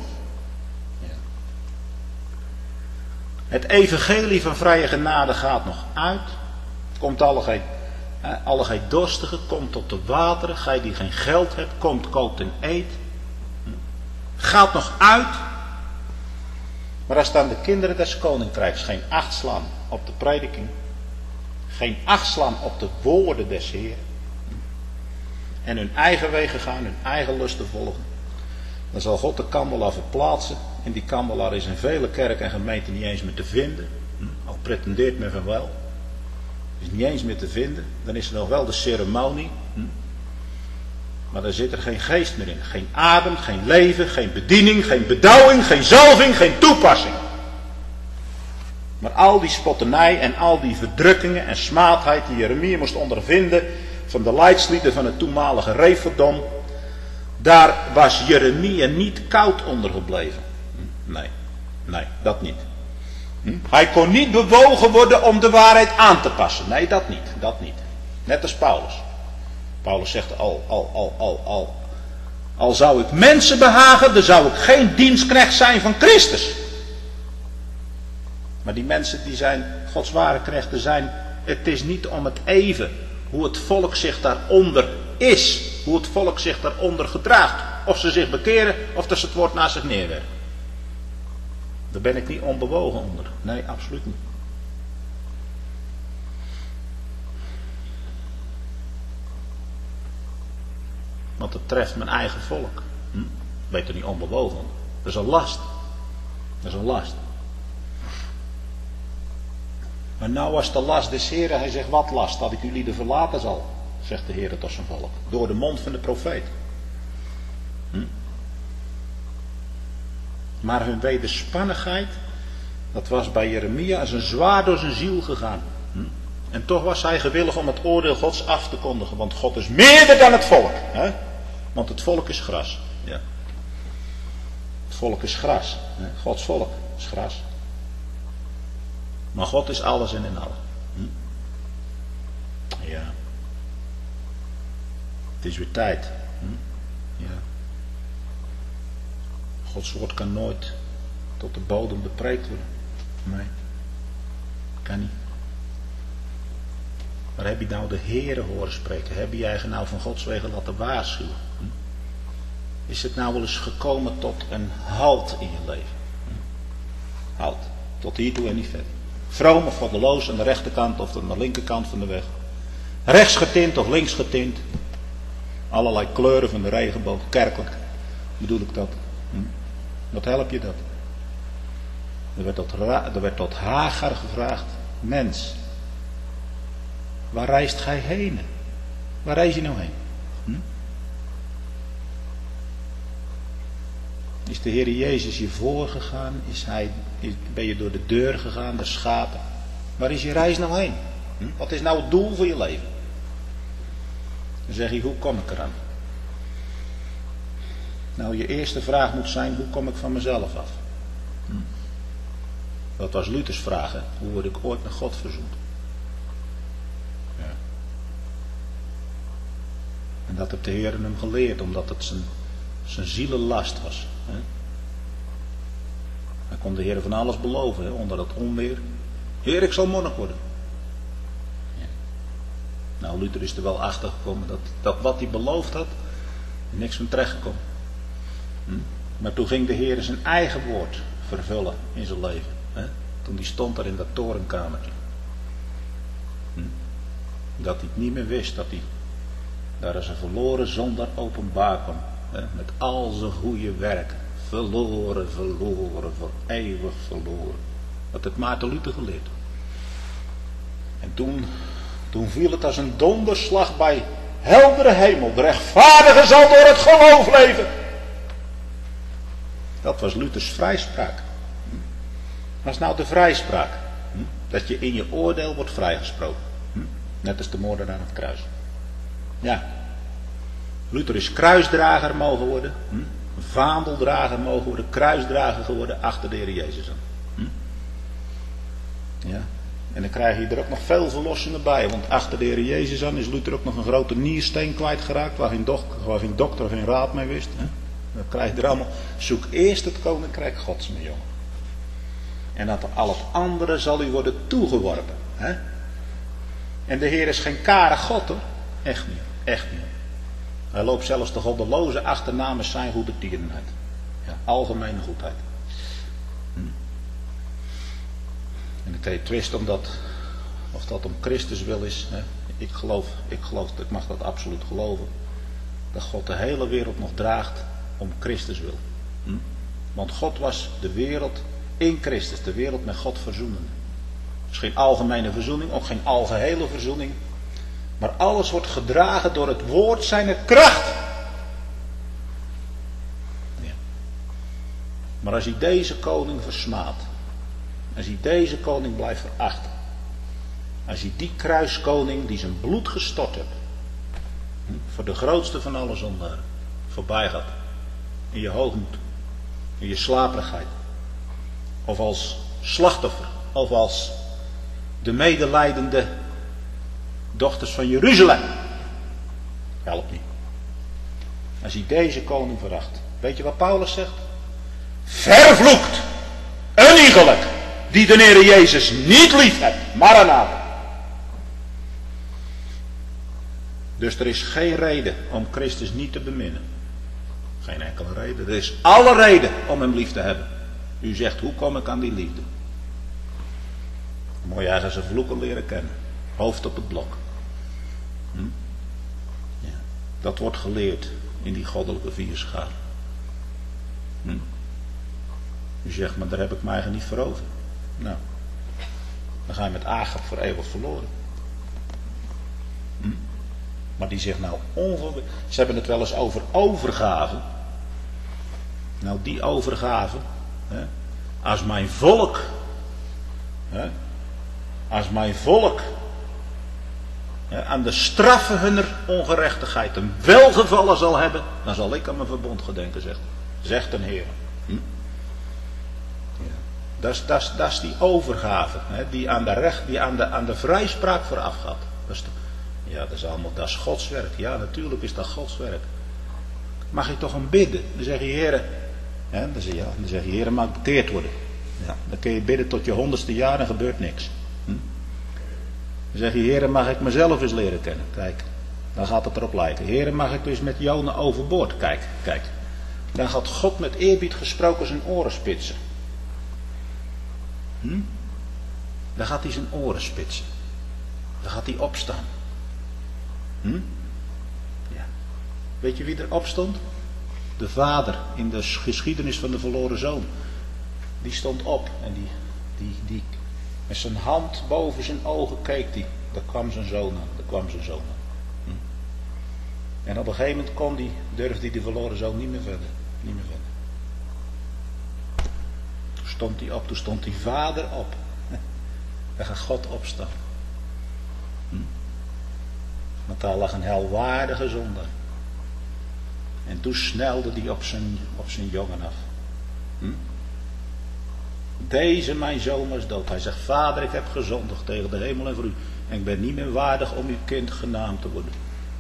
Het evangelie van vrije genade gaat nog uit. Komt allegij dorstige, komt tot de wateren. Gij die geen geld hebt, komt, koopt en eet. Gaat nog uit. Maar als dan de kinderen des koninkrijks geen acht slaan op de prediking, geen acht slaan op de woorden des Heeren, en hun eigen wegen gaan, hun eigen lusten volgen, dan zal God de kandelaar verplaatsen. En die kandelaar is in vele kerken en gemeenten niet eens meer te vinden. Al pretendeert men van wel. Is niet eens meer te vinden. Dan is er nog wel de ceremonie. Maar daar zit er geen geest meer in. Geen adem, geen leven, geen bediening, geen bedouwing, geen zalving, geen toepassing. Maar al die spotternij en al die verdrukkingen en smaadheid die Jeremia moest ondervinden van de leidslieden van het toenmalige Referdom, daar was Jeremia niet koud onder gebleven. Nee, dat niet. Hij kon niet bewogen worden om de waarheid aan te passen. Nee, dat niet. Net als Paulus. Paulus zegt al zou ik mensen behagen, dan zou ik geen dienstknecht zijn van Christus. Maar die mensen die zijn Gods ware knechten zijn, het is niet om het even hoe het volk zich daaronder is. Hoe het volk zich daaronder gedraagt. Of ze zich bekeren of dat ze het woord naast zich neerwerpen. Daar ben ik niet onbewogen onder. Nee, absoluut niet. Want het treft mijn eigen volk. Ben er niet onbewogen onder. Dat is een last. Maar nou was de last des Heren, hij zegt, wat last? Dat ik jullie de verlaten zal, zegt de Heer tot zijn volk. Door de mond van de profeet. Maar hun wederspannigheid, dat was bij Jeremia als een zwaard door zijn ziel gegaan. En toch was hij gewillig om het oordeel Gods af te kondigen. Want God is meerder dan het volk. Want het volk is gras. Ja. Het volk is gras. Gods volk is gras. Maar God is alles en in allen. Ja. Het is weer tijd. Ja. Gods woord kan nooit tot de bodem bepreekt worden. Nee. Kan niet. Maar heb je nou de Heere horen spreken? Heb je je nou van Gods wegen laten waarschuwen? Is het nou wel eens gekomen tot een halt in je leven? Halt. Tot hiertoe en niet verder. Vroom of goddeloos aan de rechterkant of aan de linkerkant van de weg. Rechts getint of links getint. Allerlei kleuren van de regenboog. Kerkelijk bedoel ik dat. Wat help je dat? Er werd tot Hagar gevraagd. Mens. Waar reist gij heen? Waar reis je nou heen? Is de Heer Jezus je voorgegaan? Ben je door de deur gegaan, de schapen? Waar is je reis nou heen? Wat is nou het doel voor je leven? Dan zeg je, hoe kom ik eraan? Nou, je eerste vraag moet zijn, hoe kom ik van mezelf af? Dat was Luthers vraag, hè? Hoe word ik ooit met God verzoend? Ja. En dat heeft de Heer hem geleerd, omdat het zijn zielenlast was. Hè? Hij kon de Heer van alles beloven, hè? Onder dat onweer. Heer, ik zal monnik worden. Ja. Nou, Luther is er wel achter gekomen dat wat hij beloofd had, niks van terechtgekomen. Maar toen ging de Heer zijn eigen woord vervullen in zijn leven. Hè? Toen hij stond daar in dat torenkamertje. Dat hij het niet meer wist, dat hij daar als een verloren zondaar openbaar kwam. Hè? Met al zijn goede werken. Verloren, voor eeuwig verloren. Dat heeft Maarten Luther geleerd. En toen viel het als een donderslag bij heldere hemel. De rechtvaardige zal door het geloof leven. Dat was Luthers vrijspraak. Wat is nou de vrijspraak? Dat je in je oordeel wordt vrijgesproken. Net als de moordenaar aan het kruis. Ja. Luther is kruisdrager mogen worden. Vaandeldrager mogen worden. Kruisdrager geworden achter de Heer Jezus aan. Ja. En dan krijg je er ook nog veel verlossingen bij. Want achter de Heer Jezus aan is Luther ook nog een grote niersteen kwijtgeraakt. Waar geen dokter geen raad mee wist. Hè? Dan krijg je er allemaal. Zoek eerst het koninkrijk Gods, mijn jongen. En dat al het andere zal u worden toegeworpen. Hè? En de Heer is geen kare God, hoor. Echt niet. Echt niet. Hij loopt zelfs de goddeloze achterna met zijn goede tierenheid. Ja, algemene goedheid. En dan kun je twisten of dat om Christus wil is. Hè? Ik mag dat absoluut geloven. Dat God de hele wereld nog draagt om Christus wil. Want God was de wereld in Christus, de wereld met God verzoenen. Dus geen algemene verzoening, ook geen algehele verzoening. Maar alles wordt gedragen door het woord zijner kracht. Ja. Maar als hij deze koning versmaadt, als hij deze koning blijft verachten, als hij die kruiskoning die zijn bloed gestort heeft, voor de grootste van alle zondaren, voorbij gaat, in je hoogmoed, in je slaperigheid, of als slachtoffer, of als de medelijdende dochters van Jeruzalem, helpt niet. Als hij deze koning veracht, weet je wat Paulus zegt? Vervloekt, uniegelijk, die de Heer Jezus niet lief hebt, Maranatha. Dus er is geen reden om Christus niet te beminnen. Geen enkele reden. Er is alle reden om hem lief te hebben. U zegt, hoe kom ik aan die liefde? Dan moet je eigenlijk zijn vloeken leren kennen. Hoofd op het blok. Ja. Dat wordt geleerd in die goddelijke vierschaar. U zegt, maar daar heb ik mij eigenlijk niet voor over. Nou, dan ga je met Agap voor eeuwig verloren. Maar die zegt nou ze hebben het wel eens over overgave. Nou, die overgave, hè, als mijn volk aan de straffen hunner ongerechtigheid een welgevallen zal hebben, dan zal ik aan mijn verbond gedenken, zegt een Heer. Ja. Dat is die overgave, hè, die aan de vrijspraak vooraf gaat. Dat is Gods werk. Ja, natuurlijk is dat Gods werk. Mag je toch om bidden? Dan zeg je, Heer, dan zeg je, Heer, mag bekeerd worden. Ja, dan kun je bidden tot je 100ste jaar en gebeurt niks. Dan zeg je, Heer, mag ik mezelf eens leren kennen? Kijk, dan gaat het erop lijken. Heer, mag ik dus met Jona overboord? Kijk. Dan gaat God met eerbied gesproken zijn oren spitsen. Dan gaat hij zijn oren spitsen. Dan gaat hij opstaan. Ja. Weet je wie er opstond? De vader in de geschiedenis van de verloren zoon. Die stond op en die met zijn hand boven zijn ogen keek hij. Daar kwam zijn zoon aan. En op een gegeven moment durfde hij de verloren zoon niet meer verder. Toen stond hij op, toen stond die vader op. Dan gaat God opstaan. Want daar lag een helwaardige zondaar. En toen snelde hij op zijn jongen af. Deze mijn zoon was dood. Hij zegt, vader, ik heb gezondigd tegen de hemel en voor u. En ik ben niet meer waardig om uw kind genaamd te worden.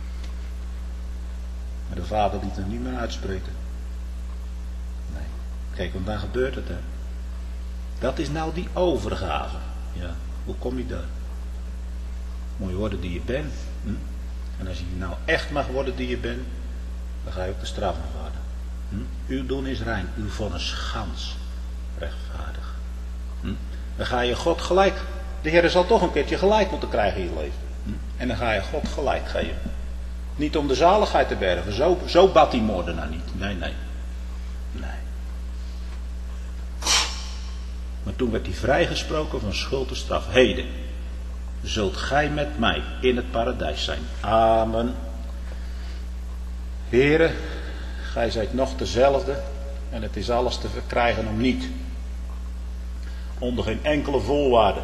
Maar de vader liet hem niet meer uitspreken. Nee. Kijk, want dan gebeurt het, hè. Dat is nou die overgave. Ja, hoe kom je daar? Moet je worden die je bent. En als je nou echt mag worden die je bent, dan ga je ook de straf aanvaarden. Uw doen is rein, uw vonnis gans rechtvaardig. Dan ga je God gelijk. De Heer zal toch een keertje gelijk moeten krijgen in je leven. En dan ga je God gelijk geven. Niet om de zaligheid te bergen. Zo bad die moordenaar niet. Nee. Maar toen werd hij vrijgesproken van schuld en straf. Heden zult gij met mij in het paradijs zijn. Amen. Heere, gij zijt nog dezelfde. En het is alles te verkrijgen om niet. Onder geen enkele voorwaarde.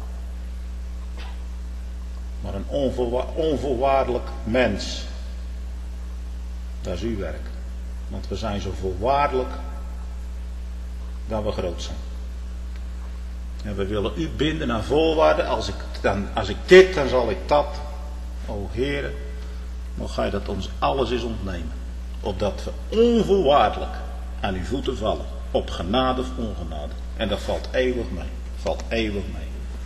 Maar een onvoorwaardelijk mens. Dat is uw werk. Want we zijn zo voorwaardelijk dat we groot zijn. En we willen u binden aan voorwaarden. Als ik dit, dan zal ik dat. O Heere, mocht gij dat ons alles is ontnemen. Opdat we onvoorwaardelijk aan uw voeten vallen. Op genade of ongenade. En dat valt eeuwig mee.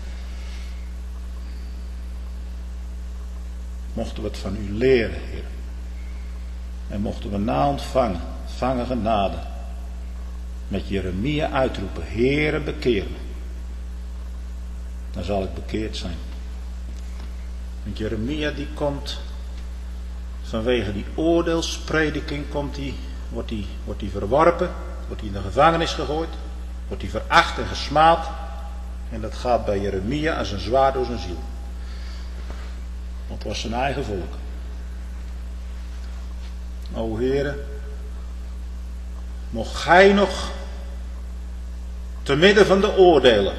Mochten we het van u leren, Heer. En mochten we na ontvangen genade. Met Jeremia uitroepen, Heere, bekeer me. Dan zal ik bekeerd zijn. Want Jeremia die komt, vanwege die oordeelsprediking wordt hij verworpen, wordt hij in de gevangenis gegooid, wordt hij veracht en gesmaad. En dat gaat bij Jeremia als een zwaard door zijn ziel. Want het was zijn eigen volk. O Heere, mocht gij nog te midden van de oordelen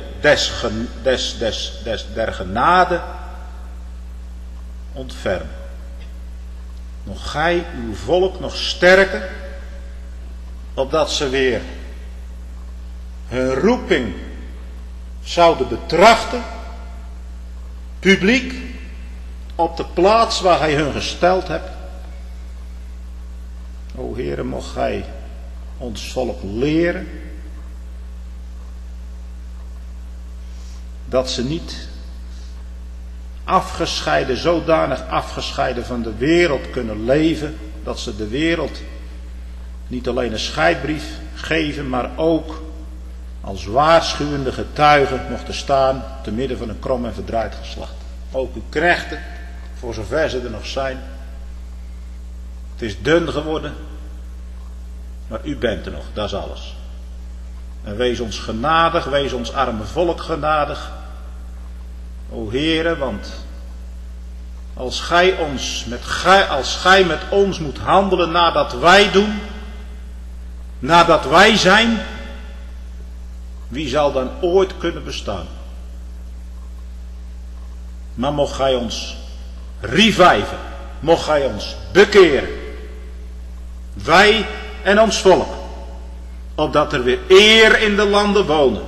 der genade ontfermen. Mocht gij uw volk nog sterken, opdat ze weer hun roeping zouden betrachten, publiek, op de plaats waar gij hun gesteld hebt. O Heere, mocht gij ons volk leren dat ze niet zodanig afgescheiden van de wereld kunnen leven, dat ze de wereld niet alleen een scheidbrief geven, maar ook als waarschuwende getuigen mochten staan te midden van een krom en verdraaid geslacht. Ook uw knechten, voor zover ze er nog zijn. Het is dun geworden, maar u bent er nog, dat is alles. En wees ons genadig, wees ons arme volk genadig. O Heere, want als gij met ons moet handelen nadat wij doen, nadat wij zijn, wie zal dan ooit kunnen bestaan? Maar mocht gij ons reviven, mocht gij ons bekeren, wij en ons volk, opdat er weer eer in de landen wonen.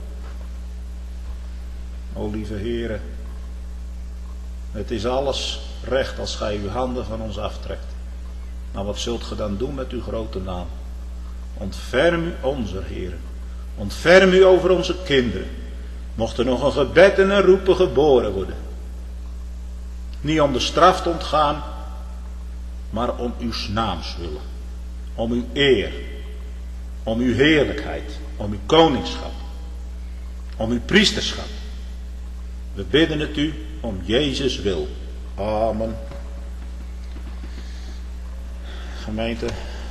O lieve Heere, het is alles recht als gij uw handen van ons aftrekt. Maar wat zult ge dan doen met uw grote naam? Ontferm u onze Heere. Ontferm u over onze kinderen. Mocht er nog een gebed en een roepen geboren worden. Niet om de straf te ontgaan, maar om uw naams willen. om uw eer, om uw heerlijkheid, om uw koningschap, om uw priesterschap. We bidden het u om Jezus wil. Amen. Gemeente,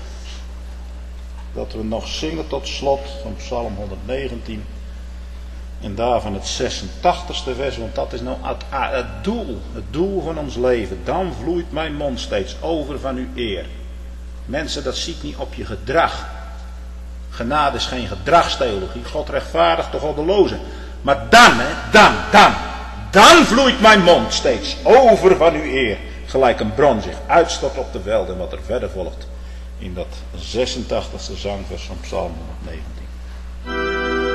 dat we nog zingen tot slot van Psalm 119 en daarvan het 86e vers, want dat is nou het doel van ons leven. Dan vloeit mijn mond steeds over van uw eer. Mensen, dat ziet niet op je gedrag. Genade is geen gedragstheologie. God rechtvaardigt de goddelozen. Maar dan vloeit mijn mond steeds over van uw eer. Gelijk een bron zich uitstort op de velden. En wat er verder volgt in dat 86e zangvers van Psalm 119.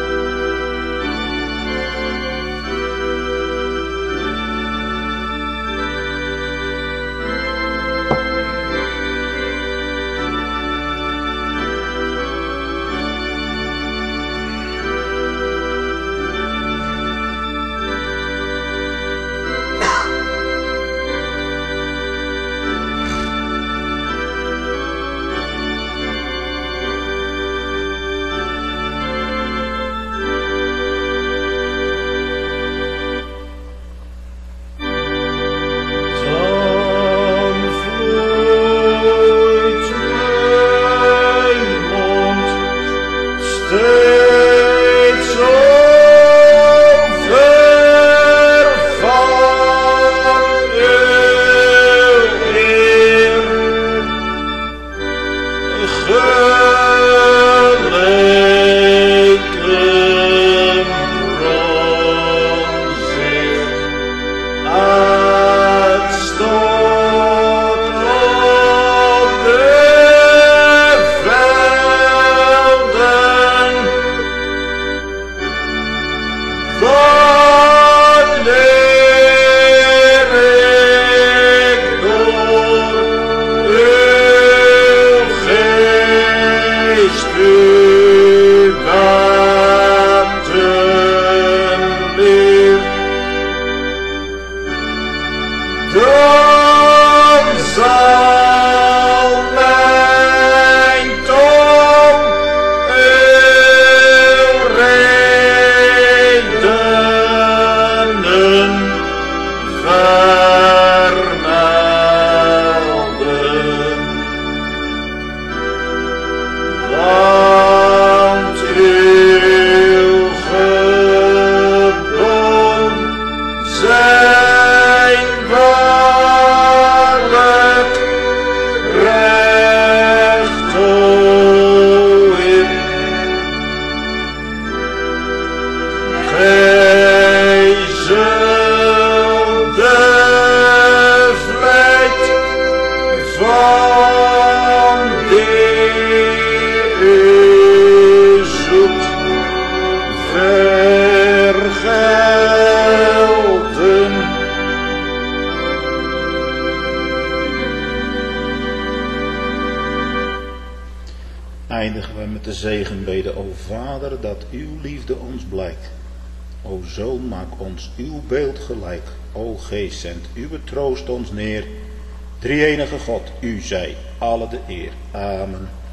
Eindigen we met de zegenbede. O Vader, dat uw liefde ons blijkt. O Zoon, maak ons uw beeld gelijk. O Geest, zend uw troost ons neer. Drie-enige God, u zij alle de eer. Amen.